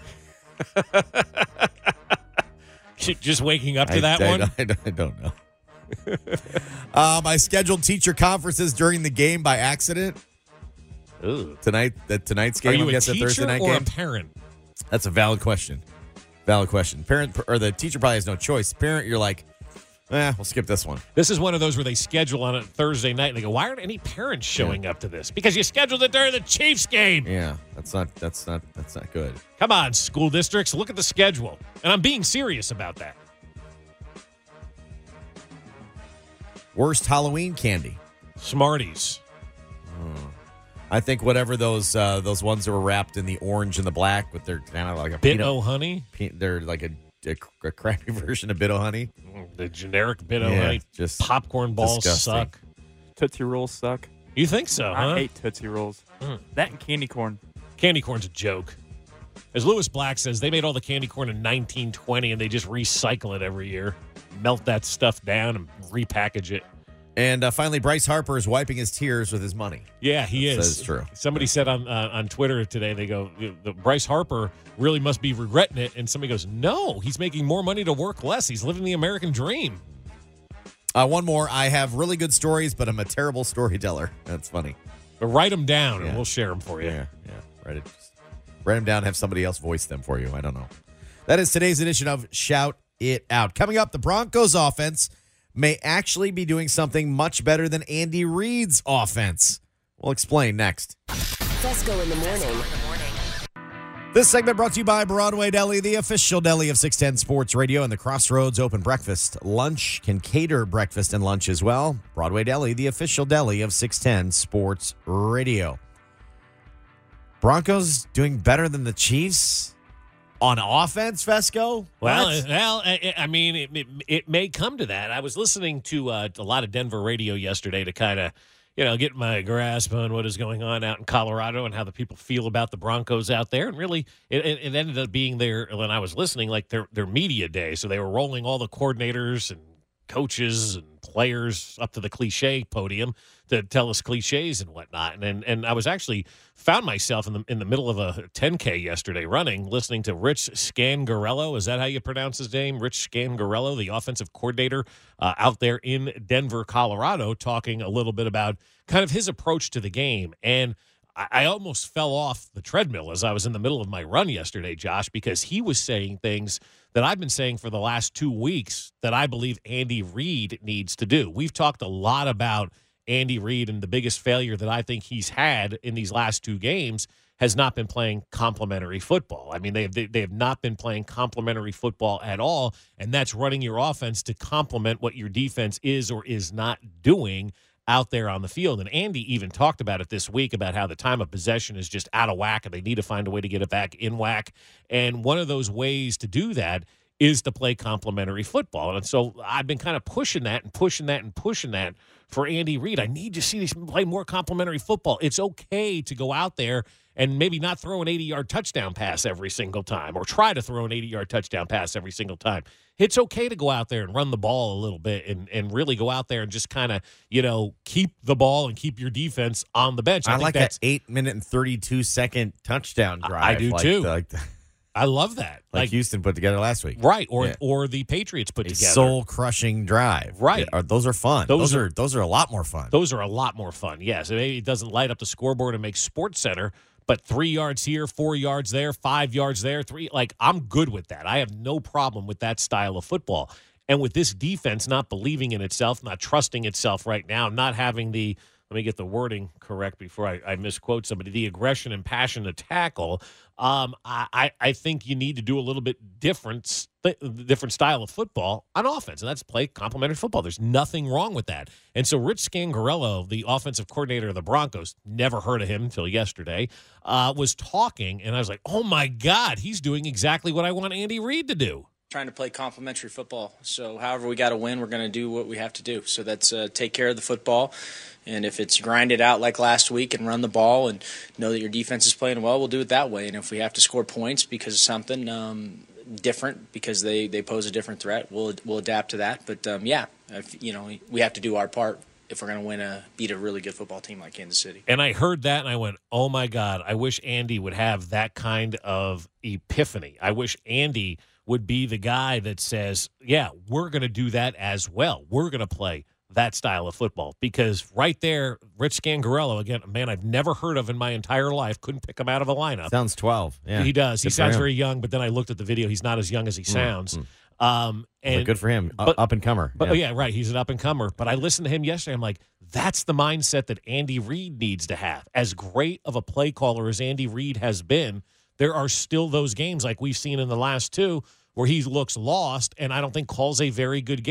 Just waking up to that one? I don't know. I scheduled teacher conferences during the game by accident. Ooh. Tonight's game. Are you I guess a teacher Thursday night or game? a parent? That's a valid question. Parent or the teacher probably has no choice. Parent, you're like, we'll skip this one. This is one of those where they schedule on a Thursday night and they go, why aren't any parents showing up to this? Because you scheduled it during the Chiefs game. Yeah, that's not good. Come on, school districts, look at the schedule. And I'm being serious about that. Worst Halloween candy. Smarties. I think whatever those ones that were wrapped in the orange and the black with their kind of like a Bit-O honey? They're like a crappy version of Bit-O honey. The generic bit of honey. Just popcorn balls disgusting. suck. Tootsie Rolls suck. You think so, huh? I hate Tootsie Rolls. That and candy corn. Candy corn's a joke. As Lewis Black says, they made all the candy corn in 1920 and they just recycle it every year. Melt that stuff down and repackage it. And finally, Bryce Harper is wiping his tears with his money. Yeah, he is. That is true. Somebody said on Twitter today, they go, the Bryce Harper really must be regretting it. And somebody goes, no, he's making more money to work less. He's living the American dream. One more. I have really good stories, but I'm a terrible storyteller. That's funny. But write them down and we'll share them for you. Yeah. Write them down, have somebody else voice them for you. I don't know. That is today's edition of Shout It Out. Coming up, the Broncos offense may actually be doing something much better than Andy Reid's offense. We'll explain next. Fesco in the morning. This segment brought to you by Broadway Deli, the official deli of 610 Sports Radio, and the Crossroads Open Breakfast. Lunch can cater breakfast and lunch as well. Broadway Deli, the official deli of 610 Sports Radio. Broncos doing better than the Chiefs on offense, Fesco? Well, I mean, it may come to that. I was listening to a lot of Denver radio yesterday to kind of, get my grasp on what is going on out in Colorado and how the people feel about the Broncos out there. And really, it ended up being when I was listening, like their media day. So they were rolling all the coordinators and coaches and players up to the cliche podium to tell us cliches and whatnot. And I was actually found myself in the middle of a 10K yesterday running, listening to Rich Scangarello. Is that how you pronounce his name? Rich Scangarello, the offensive coordinator out there in Denver, Colorado, talking a little bit about kind of his approach to the game. And I almost fell off the treadmill as I was in the middle of my run yesterday, Josh, because he was saying things that I've been saying for the last 2 weeks that I believe Andy Reid needs to do. We've talked a lot about Andy Reid, and the biggest failure that I think he's had in these last 2 games has not been playing complementary football. I mean, they have not been playing complementary football at all, and that's running your offense to complement what your defense is or is not doing out there on the field. And Andy even talked about it this week about how the time of possession is just out of whack and they need to find a way to get it back in whack. And one of those ways to do that is to play complementary football. And so I've been kind of pushing that for Andy Reid. I need to see these play more complementary football. It's okay to go out there and maybe not throw an 80-yard touchdown pass every single time or try to throw an 80-yard touchdown pass every single time. It's okay to go out there and run the ball a little bit and really go out there and just kind of, keep the ball and keep your defense on the bench. I like that 8-minute and 32-second touchdown drive. I do too. I love that. Like Houston put together last week. Right, or the Patriots put together. Soul-crushing drive. Right. Those are fun. Those are a lot more fun. Those are a lot more fun, yes. Maybe it doesn't light up the scoreboard and make SportsCenter, but 3 yards here, 4 yards there, 5 yards there, 3. I'm good with that. I have no problem with that style of football. And with this defense not believing in itself, not trusting itself right now, not having the – let me get the wording correct before I misquote somebody, the aggression and passion to tackle, I think you need to do a little bit different style of football on offense, and that's play complementary football. There's nothing wrong with that. And so Rich Scangarello, the offensive coordinator of the Broncos, never heard of him until yesterday, was talking, and I was like, oh, my God, he's doing exactly what I want Andy Reid to do. Trying to play complementary football. So however we got to win, we're going to do what we have to do. So that's take care of the football. And if it's grind it out like last week and run the ball and know that your defense is playing well, we'll do it that way. And if we have to score points because of something different, because they pose a different threat, we'll adapt to that. But, we have to do our part if we're going to beat a really good football team like Kansas City. And I heard that, and I went, oh, my God, I wish Andy would have that kind of epiphany. I wish Andy would be the guy that says, yeah, we're going to do that as well. We're going to play that style of football. Because right there, Rich Scangarello, again, a man I've never heard of in my entire life, couldn't pick him out of a lineup. Sounds 12. Yeah, he does. He sounds very young, but then I looked at the video. He's not as young as he sounds. And good for him. Up-and-comer. But right. He's an up-and-comer. But I listened to him yesterday. I'm like, that's the mindset that Andy Reid needs to have. As great of a play caller as Andy Reid has been, there are still those games like we've seen in the last 2 where he looks lost and I don't think calls a very good game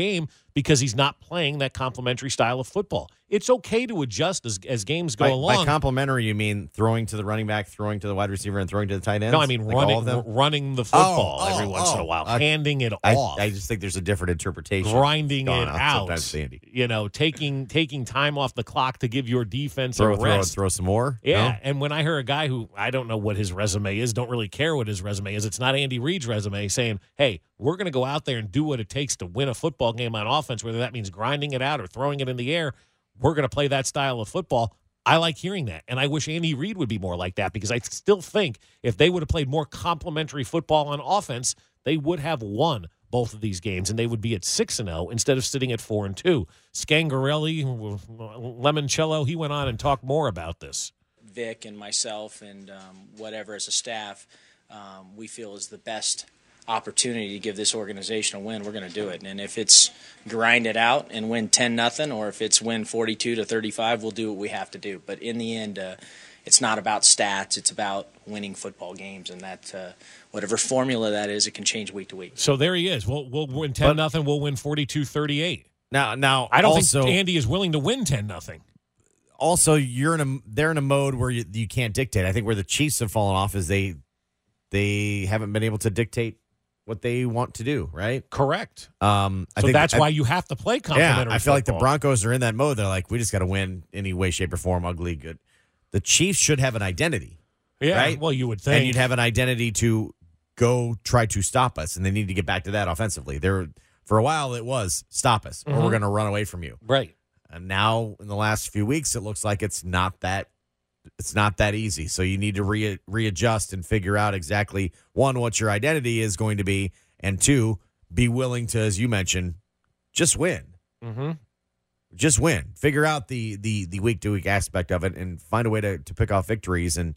because he's not playing that complementary style of football. It's okay to adjust as games go along. By complementary, you mean throwing to the running back, throwing to the wide receiver, and throwing to the tight ends? No, I mean running the football every once in a while, handing it off. I just think there's a different interpretation. Grinding it out. Sometimes, Andy. Taking time off the clock to give your defense a rest. Throw some more? Yeah, no? And when I hear a guy who, I don't know what his resume is, don't really care what his resume is, it's not Andy Reid's resume, saying, hey, we're going to go out there and do what it takes to win a football game on offense, whether that means grinding it out or throwing it in the air. We're going to play that style of football. I like hearing that, and I wish Andy Reid would be more like that, because I still think if they would have played more complementary football on offense, they would have won both of these games, and they would be at 6-0 instead of sitting at 4-2. Scangarelli, Lemoncello, he went on and talked more about this. Vic and myself and whatever as a staff, we feel is the best opportunity to give this organization a win. We're going to do it. And if it's grind it out and win 10-0, or if it's win 42-35, we'll do what we have to do. But in the end, it's not about stats. It's about winning football games, and that whatever formula that is, it can change week to week. So there he is. We'll win 10-0. We'll win 42-38. Now, I don't think Andy is willing to win 10-0. Also, they're in a mode where you can't dictate. I think where the Chiefs have fallen off is they haven't been able to dictate what they want to do, right? Correct. I think that's why you have to play complementary I feel like the football. Broncos are in that mode. They're like, we just got to win any way, shape, or form, ugly, good. The Chiefs should have an identity. Yeah, right? Well, you would think. And you'd have an identity to go try to stop us, and they need to get back to that offensively. For a while, it was stop us, or we're going to run away from you. Right. And now, in the last few weeks, it looks like it's not that easy. So you need to readjust and figure out exactly, one, what your identity is going to be, and two, be willing to, as you mentioned, just win. Mm-hmm. Just win. Figure out the week-to-week aspect of it and find a way to pick off victories. And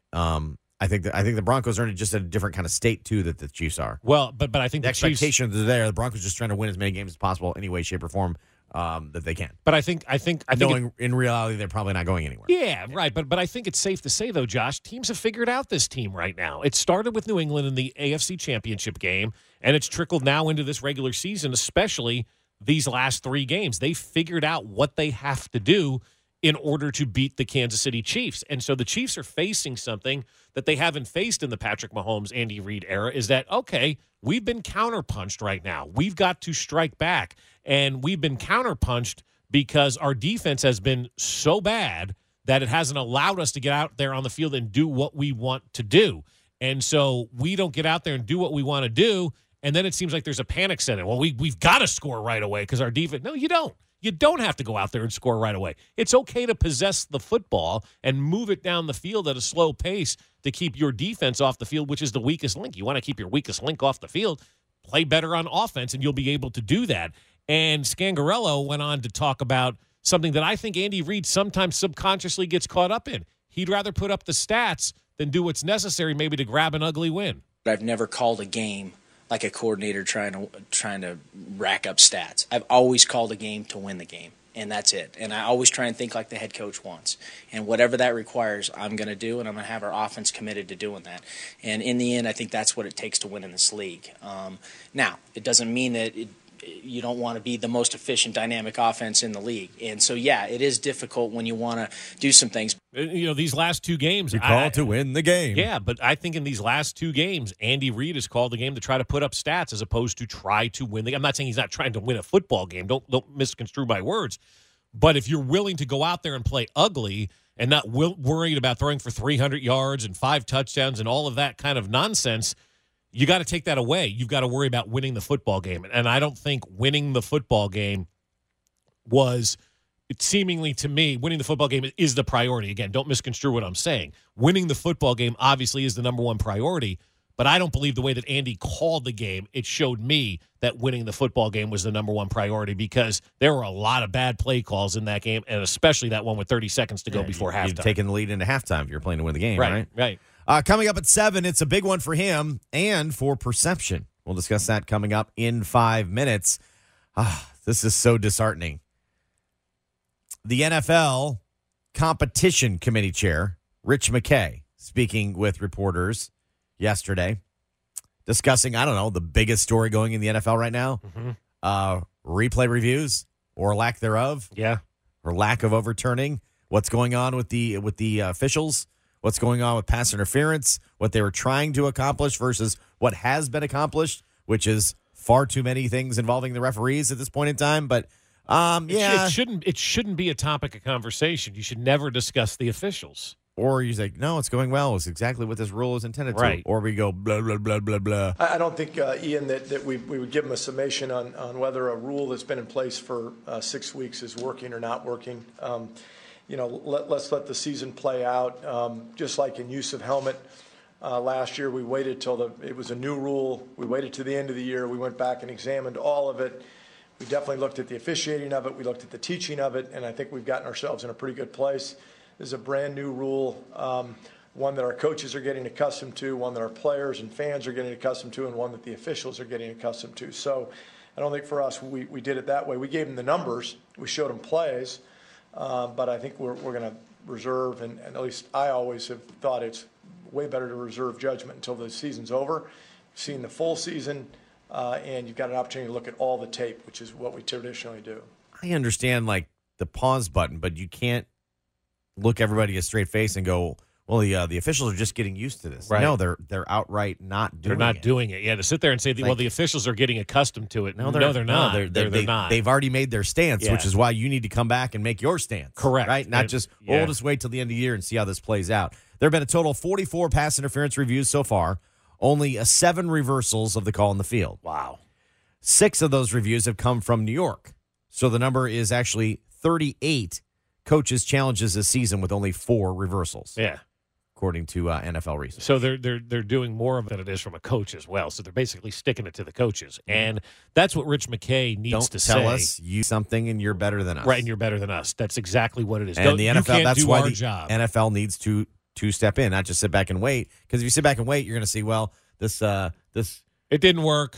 I think the Broncos are just in a different kind of state, too, that the Chiefs are. Well, but I think the Chiefs, expectations are there. The Broncos are just trying to win as many games as possible, any way, shape, or form that they can. But I think knowing in reality they're probably not going anywhere. Yeah, right. But I think it's safe to say, though, Josh, teams have figured out this team right now. It started with New England in the AFC Championship game, and it's trickled now into this regular season, especially these last 3 games. They figured out what they have to do in order to beat the Kansas City Chiefs. And so the Chiefs are facing something that they haven't faced in the Patrick Mahomes, Andy Reid era, is that, okay, we've been counterpunched right now. We've got to strike back. And we've been counterpunched because our defense has been so bad that it hasn't allowed us to get out there on the field and do what we want to do. And so we don't get out there and do what we want to do, and then it seems like there's a panic set in. Well, we've got to score right away because our defense – no, you don't. You don't have to go out there and score right away. It's okay to possess the football and move it down the field at a slow pace to keep your defense off the field, which is the weakest link. You want to keep your weakest link off the field, play better on offense, and you'll be able to do that. And Scangarello went on to talk about something that I think Andy Reid sometimes subconsciously gets caught up in. He'd rather put up the stats than do what's necessary maybe to grab an ugly win. I've never called a game like a coordinator trying to rack up stats. I've always called a game to win the game, and that's it. And I always try and think like the head coach wants. And whatever that requires, I'm going to do, and I'm going to have our offense committed to doing that. And in the end, I think that's what it takes to win in this league. Now, it doesn't mean that you don't want to be the most efficient, dynamic offense in the league. And so, yeah, it is difficult when you want to do some things. These last 2 games. You call to win the game. Yeah, but I think in these last 2 games, Andy Reid has called the game to try to put up stats as opposed to try to win the game. I'm not saying he's not trying to win a football game. Don't misconstrue my words. But if you're willing to go out there and play ugly and not worried about throwing for 300 yards and 5 touchdowns and all of that kind of nonsense, you got to take that away. You've got to worry about winning the football game. And I don't think winning the football game was, seemingly to me, winning the football game is the priority. Again, don't misconstrue what I'm saying. Winning the football game obviously is the number one priority, but I don't believe the way that Andy called the game, it showed me that winning the football game was the number one priority, because there were a lot of bad play calls in that game, and especially that one with 30 seconds to go before halftime. You're taking the lead into halftime if you're playing to win the game, right? Right. Coming up at 7, it's a big one for him and for perception. We'll discuss that coming up in 5 minutes. This is so disheartening. The NFL Competition Committee Chair, Rich McKay, speaking with reporters yesterday, discussing, the biggest story going in the NFL right now. replay reviews or lack thereof. Yeah. Or lack of overturning. What's going on with the officials? What's going on with pass interference? What they were trying to accomplish versus what has been accomplished, which is far too many things involving the referees at this point in time. But it shouldn't be a topic of conversation. You should never discuss the officials. Or you say, no, it's going well. It's exactly what this rule is intended to. Or we go blah, blah, blah, blah, blah. I don't think, Ian, that we would give them a summation on whether a rule that's been in place for 6 weeks is working or not working. Let's let the season play out. Just like in use of helmet last year, we waited till it was a new rule. We waited to the end of the year. We went back and examined all of it. We definitely looked at the officiating of it. We looked at the teaching of it, and I think we've gotten ourselves in a pretty good place. This is a brand new rule, one that our coaches are getting accustomed to, one that our players and fans are getting accustomed to, and one that the officials are getting accustomed to. So I don't think for us we did it that way. We gave them the numbers. We showed them plays. But I think we're going to reserve, and at least I always have thought it's way better to reserve judgment until the season's over. You've seen the full season, and you've got an opportunity to look at all the tape, which is what we traditionally do. I understand, like, the pause button, but you can't look everybody a straight face and go, well, the officials are just getting used to this. Right. No, they're outright not doing it. They're not doing it. Yeah, to sit there and say, the officials are getting accustomed to it. No, they're not. They're not. They've already made their stance, which is why you need to come back and make your stance. Correct. Right? Not we'll just wait till the end of the year and see how this plays out. There have been a total of 44 pass interference reviews so far, only 7 reversals of the call in the field. Wow. 6 of those reviews have come from New York. So the number is actually 38 coaches' challenges this season with only 4 reversals. Yeah. According to NFL research. So they're doing more of it than it is from a coach as well. So they're basically sticking it to the coaches. And that's what Rich McKay needs to say. Don't tell us you something and you're better than us. Right, and you're better than us. That's exactly what it is. And the NFL, that's why the job. NFL needs to step in, not just sit back and wait. Because if you sit back and wait, you're going to see, well, this it didn't work.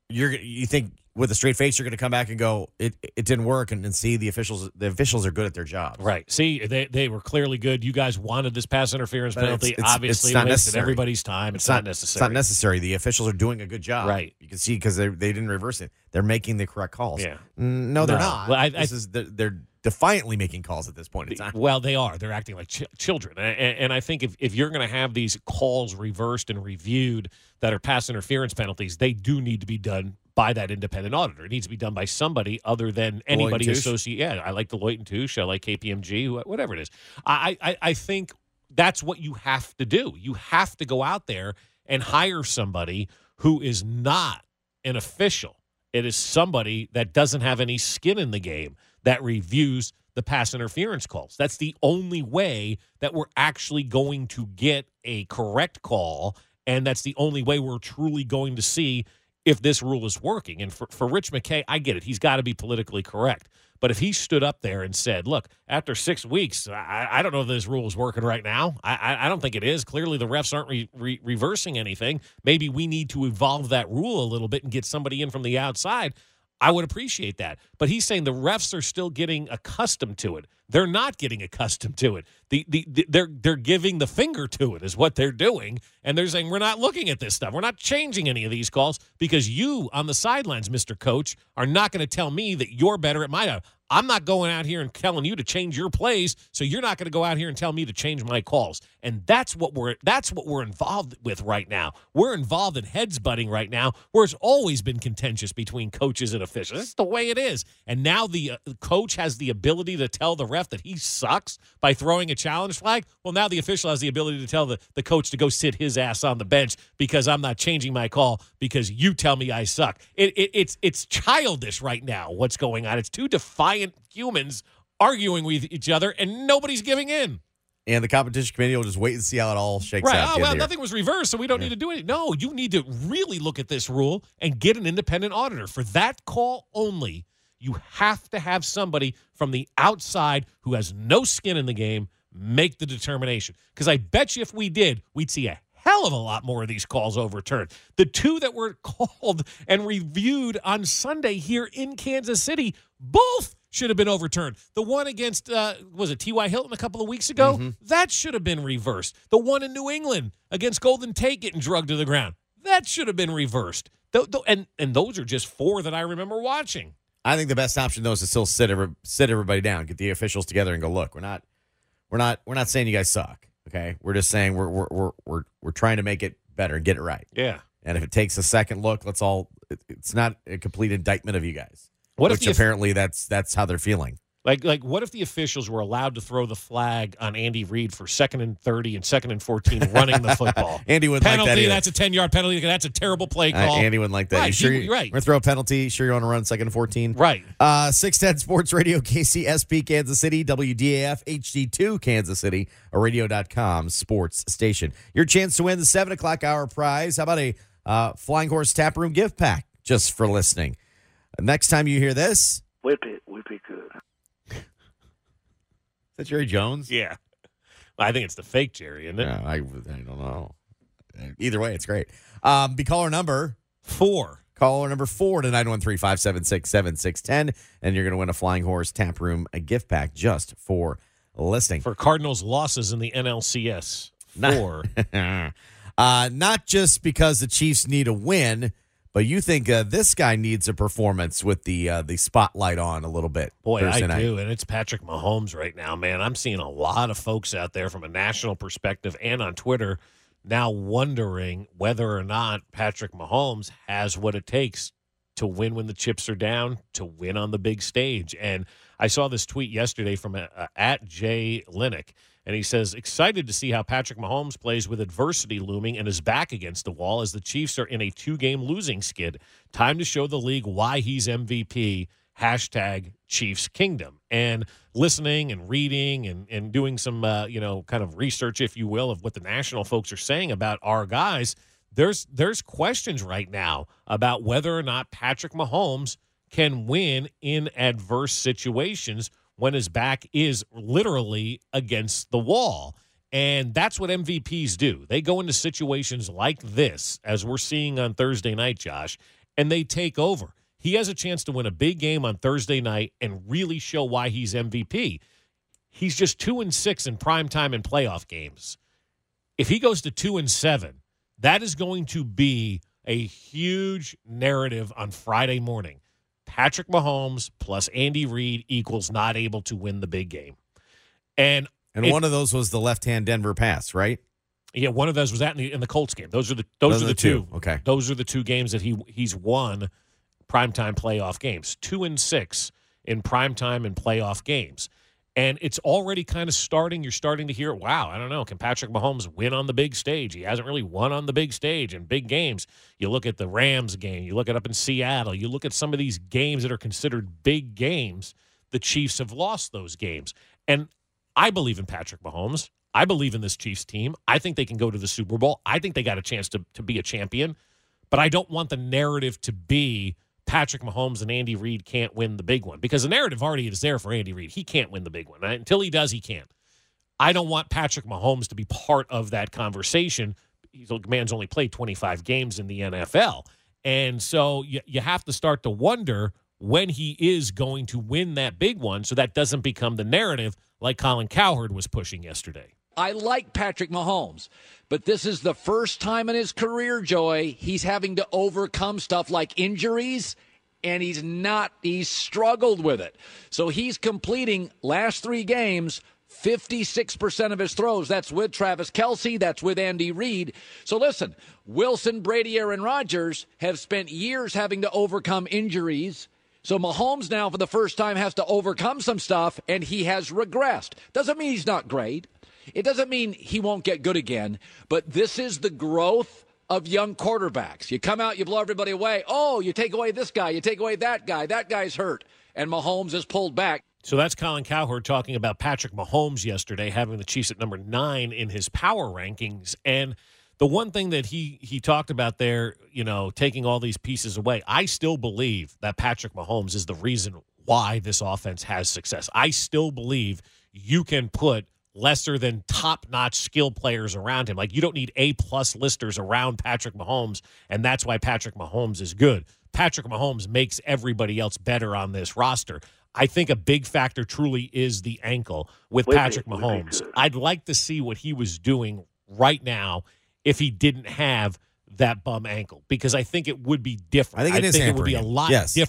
You think with a straight face you're going to come back and go, it didn't work, and see the officials are good at their job. Right. See, they were clearly good. You guys wanted this pass interference penalty. Obviously, it's not wasted necessary. everybody's time. It's not necessary. It's not necessary. The officials are doing a good job. Right. You can see because they didn't reverse it. They're making the correct calls. Yeah. No, they're not. Well, they're defiantly making calls at this point in time. Well, they are. They're acting like children. And I think if you're going to have these calls reversed and reviewed that are pass interference penalties, they do need to be done by that independent auditor. It needs to be done by somebody other than anybody associated. Yeah, I like Deloitte and Touche. I like KPMG, whatever it is. I think that's what you have to do. You have to go out there and hire somebody who is not an official. It is somebody that doesn't have any skin in the game that reviews the pass interference calls. That's the only way that we're actually going to get a correct call, and that's the only way we're truly going to see if this rule is working. And for Rich McKay, I get it. He's got to be politically correct. But if he stood up there and said, look, after 6 weeks, I don't know if this rule is working right now. I don't think it is. Clearly, the refs aren't reversing anything. Maybe we need to evolve that rule a little bit and get somebody in from the outside. I would appreciate that. But he's saying the refs are still getting accustomed to it. They're not getting accustomed to it. They're giving the finger to it is what they're doing, and they're saying we're not looking at this stuff. We're not changing any of these calls because you on the sidelines, Mr. Coach, are not going to tell me that you're better at my job. I'm not going out here and telling you to change your plays, so you're not going to go out here and tell me to change my calls. And that's what we're involved with right now. We're involved in heads butting right now, where it's always been contentious between coaches and officials. That's the way it is. And now the coach has the ability to tell the ref that he sucks by throwing a challenge flag. Well, now the official has the ability to tell the coach to go sit his ass on the bench because I'm not changing my call because you tell me I suck. It's childish right now what's going on. It's two defiant humans arguing with each other, and nobody's giving in. And the competition committee will just wait and see how it all shakes out. Right. Oh, well, nothing was reversed, so we don't need to do it. No, you need to really look at this rule and get an independent auditor. For that call only, you have to have somebody from the outside who has no skin in the game make the determination. Because I bet you if we did, we'd see a hell of a lot more of these calls overturned. The 2 that were called and reviewed on Sunday here in Kansas City, both should have been overturned. The one against, was it T.Y. Hilton a couple of weeks ago? Mm-hmm. That should have been reversed. The one in New England against Golden Tate getting drugged to the ground, that should have been reversed. And those are just 4 that I remember watching. I think the best option though is to still sit everybody down, get the officials together, and go, look, we're not saying you guys suck. Okay, we're just saying we're trying to make it better and get it right. Yeah. And if it takes a second look, it's not a complete indictment of you guys. What which if apparently that's how they're feeling. Like, what if the officials were allowed to throw the flag on Andy Reid for 2nd and 30 and 2nd and 14 running the football? Andy wouldn't penalty, like that either. That's a 10-yard penalty. That's a terrible play call. Andy wouldn't like that. Right, You sure right. We're going to throw a penalty. Sure you want to run 2nd and 14? Right. 610 Sports Radio, KCSP, Kansas City, WDAF, HD2, Kansas City, a radio.com sports station. Your chance to win the 7 o'clock hour prize. How about a Flying Horse Tap Room gift pack just for listening? Next time you hear this. Whip it good. Is that Jerry Jones? Yeah. I think it's the fake Jerry, isn't it? Yeah, I don't know. Either way, it's great. Be caller number 4. Caller number 4 to 913-576-7610, and you're going to win a Flying Horse Tap Room a gift pack just for listening. For Cardinals losses in the NLCS. 4. Not just because the Chiefs need a win, but you think this guy needs a performance with the spotlight on a little bit. Boy, Thursday I night. do, and it's Patrick Mahomes right now, man. I'm seeing a lot of folks out there from a national perspective and on Twitter now wondering whether or not Patrick Mahomes has what it takes to win when the chips are down, to win on the big stage. And I saw this tweet yesterday from at Jay Linick, and he says, excited to see how Patrick Mahomes plays with adversity looming and is back against the wall as the Chiefs are in a 2-game losing skid. Time to show the league why he's MVP. #Chiefs Kingdom. And listening and reading and doing some, kind of research, if you will, of what the national folks are saying about our guys, there's questions right now about whether or not Patrick Mahomes can win in adverse situations when his back is literally against the wall. And that's what MVPs do. They go into situations like this, as we're seeing on Thursday night, Josh, and they take over. He has a chance to win a big game on Thursday night and really show why he's MVP. He's just 2-6 in primetime and playoff games. If he goes to 2-7, that is going to be a huge narrative on Friday morning. Patrick Mahomes plus Andy Reid equals not able to win the big game. And one of those was the left-hand Denver pass, right? Yeah, one of those was in the Colts game. Those are the two. Okay. Those are the 2 games that he's won primetime playoff games. 2-6 in primetime and playoff games. And it's already kind of starting. You're starting to hear, wow, I don't know. Can Patrick Mahomes win on the big stage? He hasn't really won on the big stage in big games. You look at the Rams game. You look it up in Seattle. You look at some of these games that are considered big games. The Chiefs have lost those games. And I believe in Patrick Mahomes. I believe in this Chiefs team. I think they can go to the Super Bowl. I think they got a chance to be a champion. But I don't want the narrative to be Patrick Mahomes and Andy Reid can't win the big one, because the narrative already is there for Andy Reid. He can't win the big one. Right? Until he does, he can't. I don't want Patrick Mahomes to be part of that conversation. The man's only played 25 games in the NFL. And so you have to start to wonder when he is going to win that big one, so that doesn't become the narrative like Colin Cowherd was pushing yesterday. I like Patrick Mahomes, but this is the first time in his career, Joey, he's having to overcome stuff like injuries, and he's struggled with it. So he's completing last 3 games, 56% of his throws. That's with Travis Kelce. That's with Andy Reid. So listen, Wilson, Brady, Aaron Rodgers have spent years having to overcome injuries. So Mahomes now for the first time has to overcome some stuff, and he has regressed. Doesn't mean he's not great. It doesn't mean he won't get good again, but this is the growth of young quarterbacks. You come out, you blow everybody away. Oh, you take away this guy, you take away that guy. That guy's hurt, and Mahomes is pulled back. So that's Colin Cowherd talking about Patrick Mahomes yesterday, having the Chiefs at number 9 in his power rankings. And the one thing that he talked about there, taking all these pieces away, I still believe that Patrick Mahomes is the reason why this offense has success. I still believe you can put lesser than top-notch skill players around him. Like, you don't need A-plus listers around Patrick Mahomes, and that's why Patrick Mahomes is good. Patrick Mahomes makes everybody else better on this roster. I think a big factor truly is the ankle with Patrick Mahomes. I'd like to see what he was doing right now if he didn't have that bum ankle, because I think it would be different. I think it would be a lot different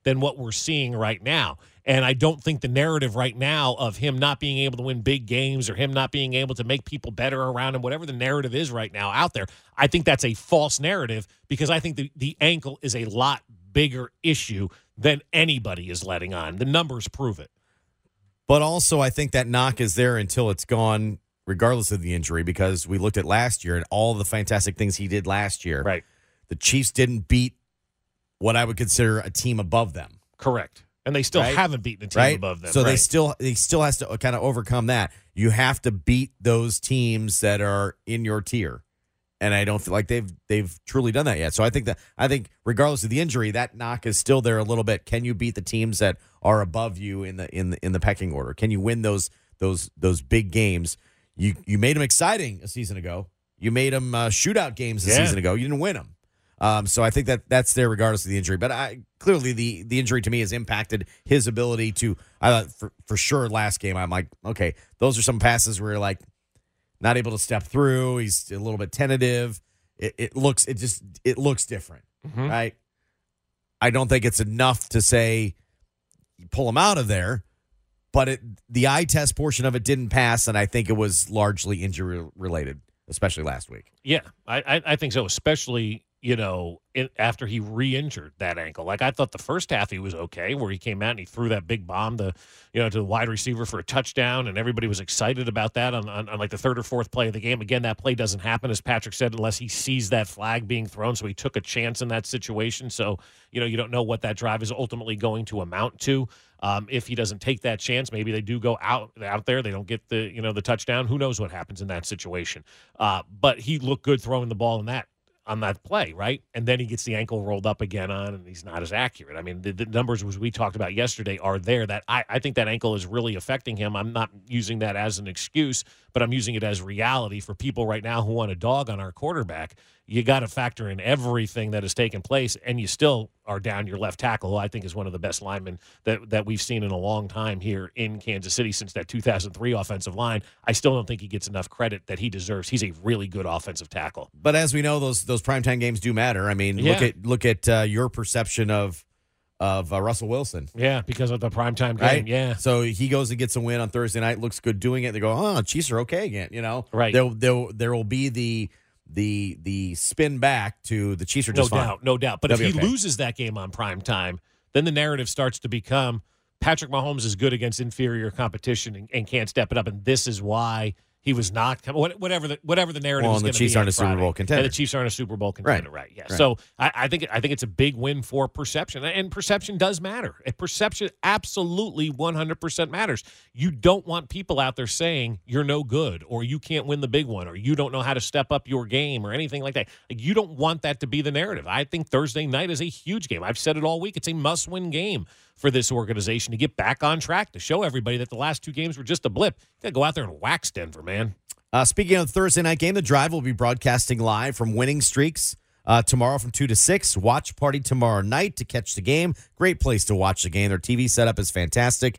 than what we're seeing right now. And I don't think the narrative right now of him not being able to win big games or him not being able to make people better around him, whatever the narrative is right now out there, I think that's a false narrative because I think the ankle is a lot bigger issue than anybody is letting on. The numbers prove it. But also, I think that knock is there until it's gone, regardless of the injury, because we looked at last year and all the fantastic things he did last year. Right. The Chiefs didn't beat what I would consider a team above them. Correct. And they still haven't beaten a team above them. So they still has to kind of overcome that. You have to beat those teams that are in your tier. And I don't feel like they've truly done that yet. So I think regardless of the injury, that knock is still there a little bit. Can you beat the teams that are above you in the pecking order? Can you win those big games? You made them exciting a season ago. You made them shootout games a season ago. You didn't win them. So I think that's there regardless of the injury. But clearly the injury to me has impacted his ability to. I thought for sure last game I'm like, okay, those are some passes where you're like not able to step through. He's a little bit tentative. It looks different, right? I don't think it's enough to say pull him out of there. But the eye test portion of it didn't pass, and I think it was largely injury related, especially last week. Yeah, I think so, especially after he re-injured that ankle. Like I thought the first half he was okay, where he came out and he threw that big bomb to the wide receiver for a touchdown, and everybody was excited about that on like the third or fourth play of the game. Again, that play doesn't happen, as Patrick said, unless he sees that flag being thrown. So he took a chance in that situation. So you don't know what that drive is ultimately going to amount to. If he doesn't take that chance, maybe they do go out there. They don't get the touchdown. Who knows what happens in that situation? But he looked good throwing the ball on that play, right? And then he gets the ankle rolled up again and he's not as accurate. I mean, the numbers we talked about yesterday are there. That I think that ankle is really affecting him. I'm not using that as an excuse, but I'm using it as reality for people right now who want a dog on our quarterback. You got to factor in everything that has taken place, and you still are down your left tackle, who I think is one of the best linemen that we've seen in a long time here in Kansas City since that 2003 offensive line. I still don't think he gets enough credit that he deserves. He's a really good offensive tackle. But as we know, those primetime games do matter. I mean, look at your perception of Russell Wilson. Yeah, because of the primetime game. Right? Yeah. So he goes and gets a win on Thursday night, looks good doing it. They go, oh, Chiefs are okay again. Right. There will be the spin back to the Chiefs are just fine. No doubt. But if he loses that game on prime time, then the narrative starts to become Patrick Mahomes is good against inferior competition and can't step it up, and this is why he was not whatever the narrative is going to be. The Chiefs aren't a Super Bowl contender. And the Chiefs aren't a Super Bowl contender, right? Yeah. Right. So I think it's a big win for perception, and perception does matter. Perception absolutely 100% matters. You don't want people out there saying you're no good, or you can't win the big one, or you don't know how to step up your game, or anything like that. Like, you don't want that to be the narrative. I think Thursday night is a huge game. I've said it all week. It's a must-win game for this organization to get back on track, to show everybody that the last two games were just a blip. You got to go out there and wax Denver, man. Speaking of the Thursday night game, The Drive will be broadcasting live from Winning Streaks tomorrow from 2 to 6. Watch party tomorrow night to catch the game. Great place to watch the game. Their TV setup is fantastic.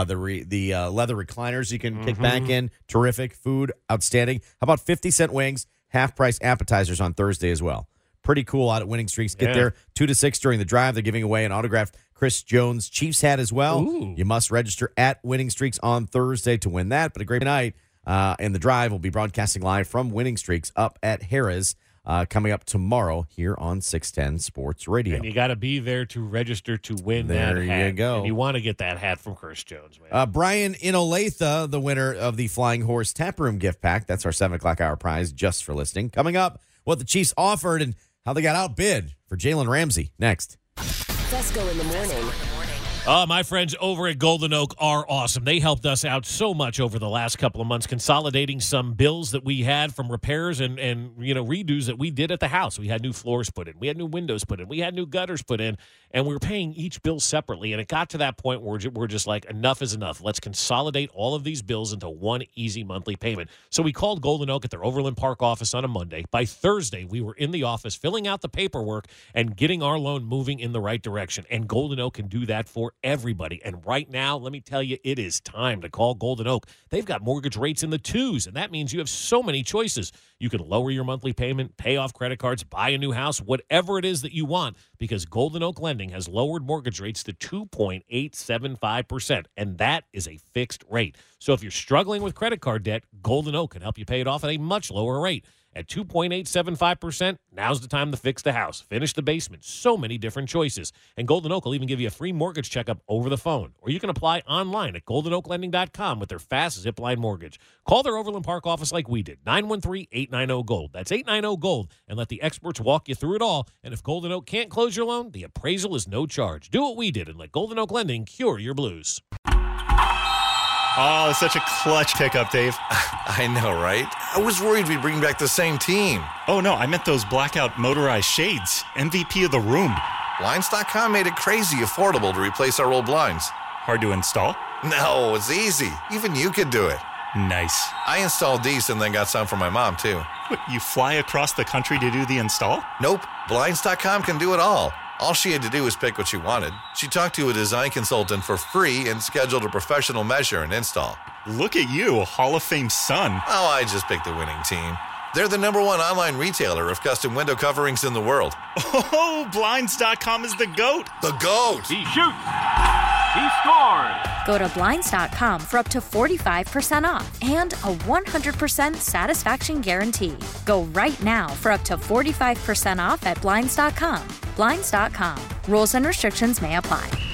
The leather recliners you can kick back in, terrific. Food, outstanding. How about 50-cent wings, half-price appetizers on Thursday as well. Pretty cool out at Winning Streaks. Get there 2 to 6 during the drive. They're giving away an autographed Chris Jones Chiefs hat as well. Ooh. You must register at Winning Streaks on Thursday to win that. But a great night. And The Drive will be broadcasting live from Winning Streaks up at Harrah's coming up tomorrow here on 610 Sports Radio. And you got to be there to register to win that hat. There you go. And you want to get that hat from Chris Jones, man. Brian in Olathe, the winner of the Flying Horse Tap Room gift pack. That's our 7 o'clock hour prize just for listening. Coming up, what the Chiefs offered and how they got outbid for Jalen Ramsey. Next. Fesco in the morning. My friends over at Golden Oak are awesome. They helped us out so much over the last couple of months, consolidating some bills that we had from repairs and redos that we did at the house. We had new floors put in. We had new windows put in. We had new gutters put in. And we were paying each bill separately. And it got to that point where we're just like, enough is enough. Let's consolidate all of these bills into one easy monthly payment. So we called Golden Oak at their Overland Park office on a Monday. By Thursday, we were in the office filling out the paperwork and getting our loan moving in the right direction. And Golden Oak can do that for everybody. And right now, let me tell you, it is time to call Golden Oak. They've got mortgage rates in the 2s, and that means you have so many choices. You can lower your monthly payment, pay off credit cards, buy a new house, whatever it is that you want, because Golden Oak Lending has lowered mortgage rates to 2.875%, and that is a fixed rate. So if you're struggling with credit card debt, Golden Oak can help you pay it off at a much lower rate. At 2.875%, now's the time to fix the house, finish the basement. So many different choices. And Golden Oak will even give you a free mortgage checkup over the phone. Or you can apply online at goldenoaklending.com with their fast zipline mortgage. Call their Overland Park office like we did, 913-890-GOLD. That's 890-GOLD, and let the experts walk you through it all. And if Golden Oak can't close your loan, the appraisal is no charge. Do what we did and let Golden Oak Lending cure your blues. Oh, such a clutch pickup, Dave. I know, right? I was worried we'd bring back the same team. Oh, no, I meant those blackout motorized shades. MVP of the room. Blinds.com made it crazy affordable to replace our old blinds. Hard to install? No, it's easy. Even you could do it. Nice. I installed these and then got some for my mom, too. What, you fly across the country to do the install? Nope. Blinds.com can do it all. All she had to do was pick what she wanted. She talked to a design consultant for free and scheduled a professional measure and install. Look at you, a Hall of Fame son. Oh, I just picked the winning team. They're the #1 online retailer of custom window coverings in the world. Oh, Blinds.com is the GOAT. The GOAT. He shoots. He scores. Go to Blinds.com for up to 45% off and a 100% satisfaction guarantee. Go right now for up to 45% off at Blinds.com. Blinds.com. Rules and restrictions may apply.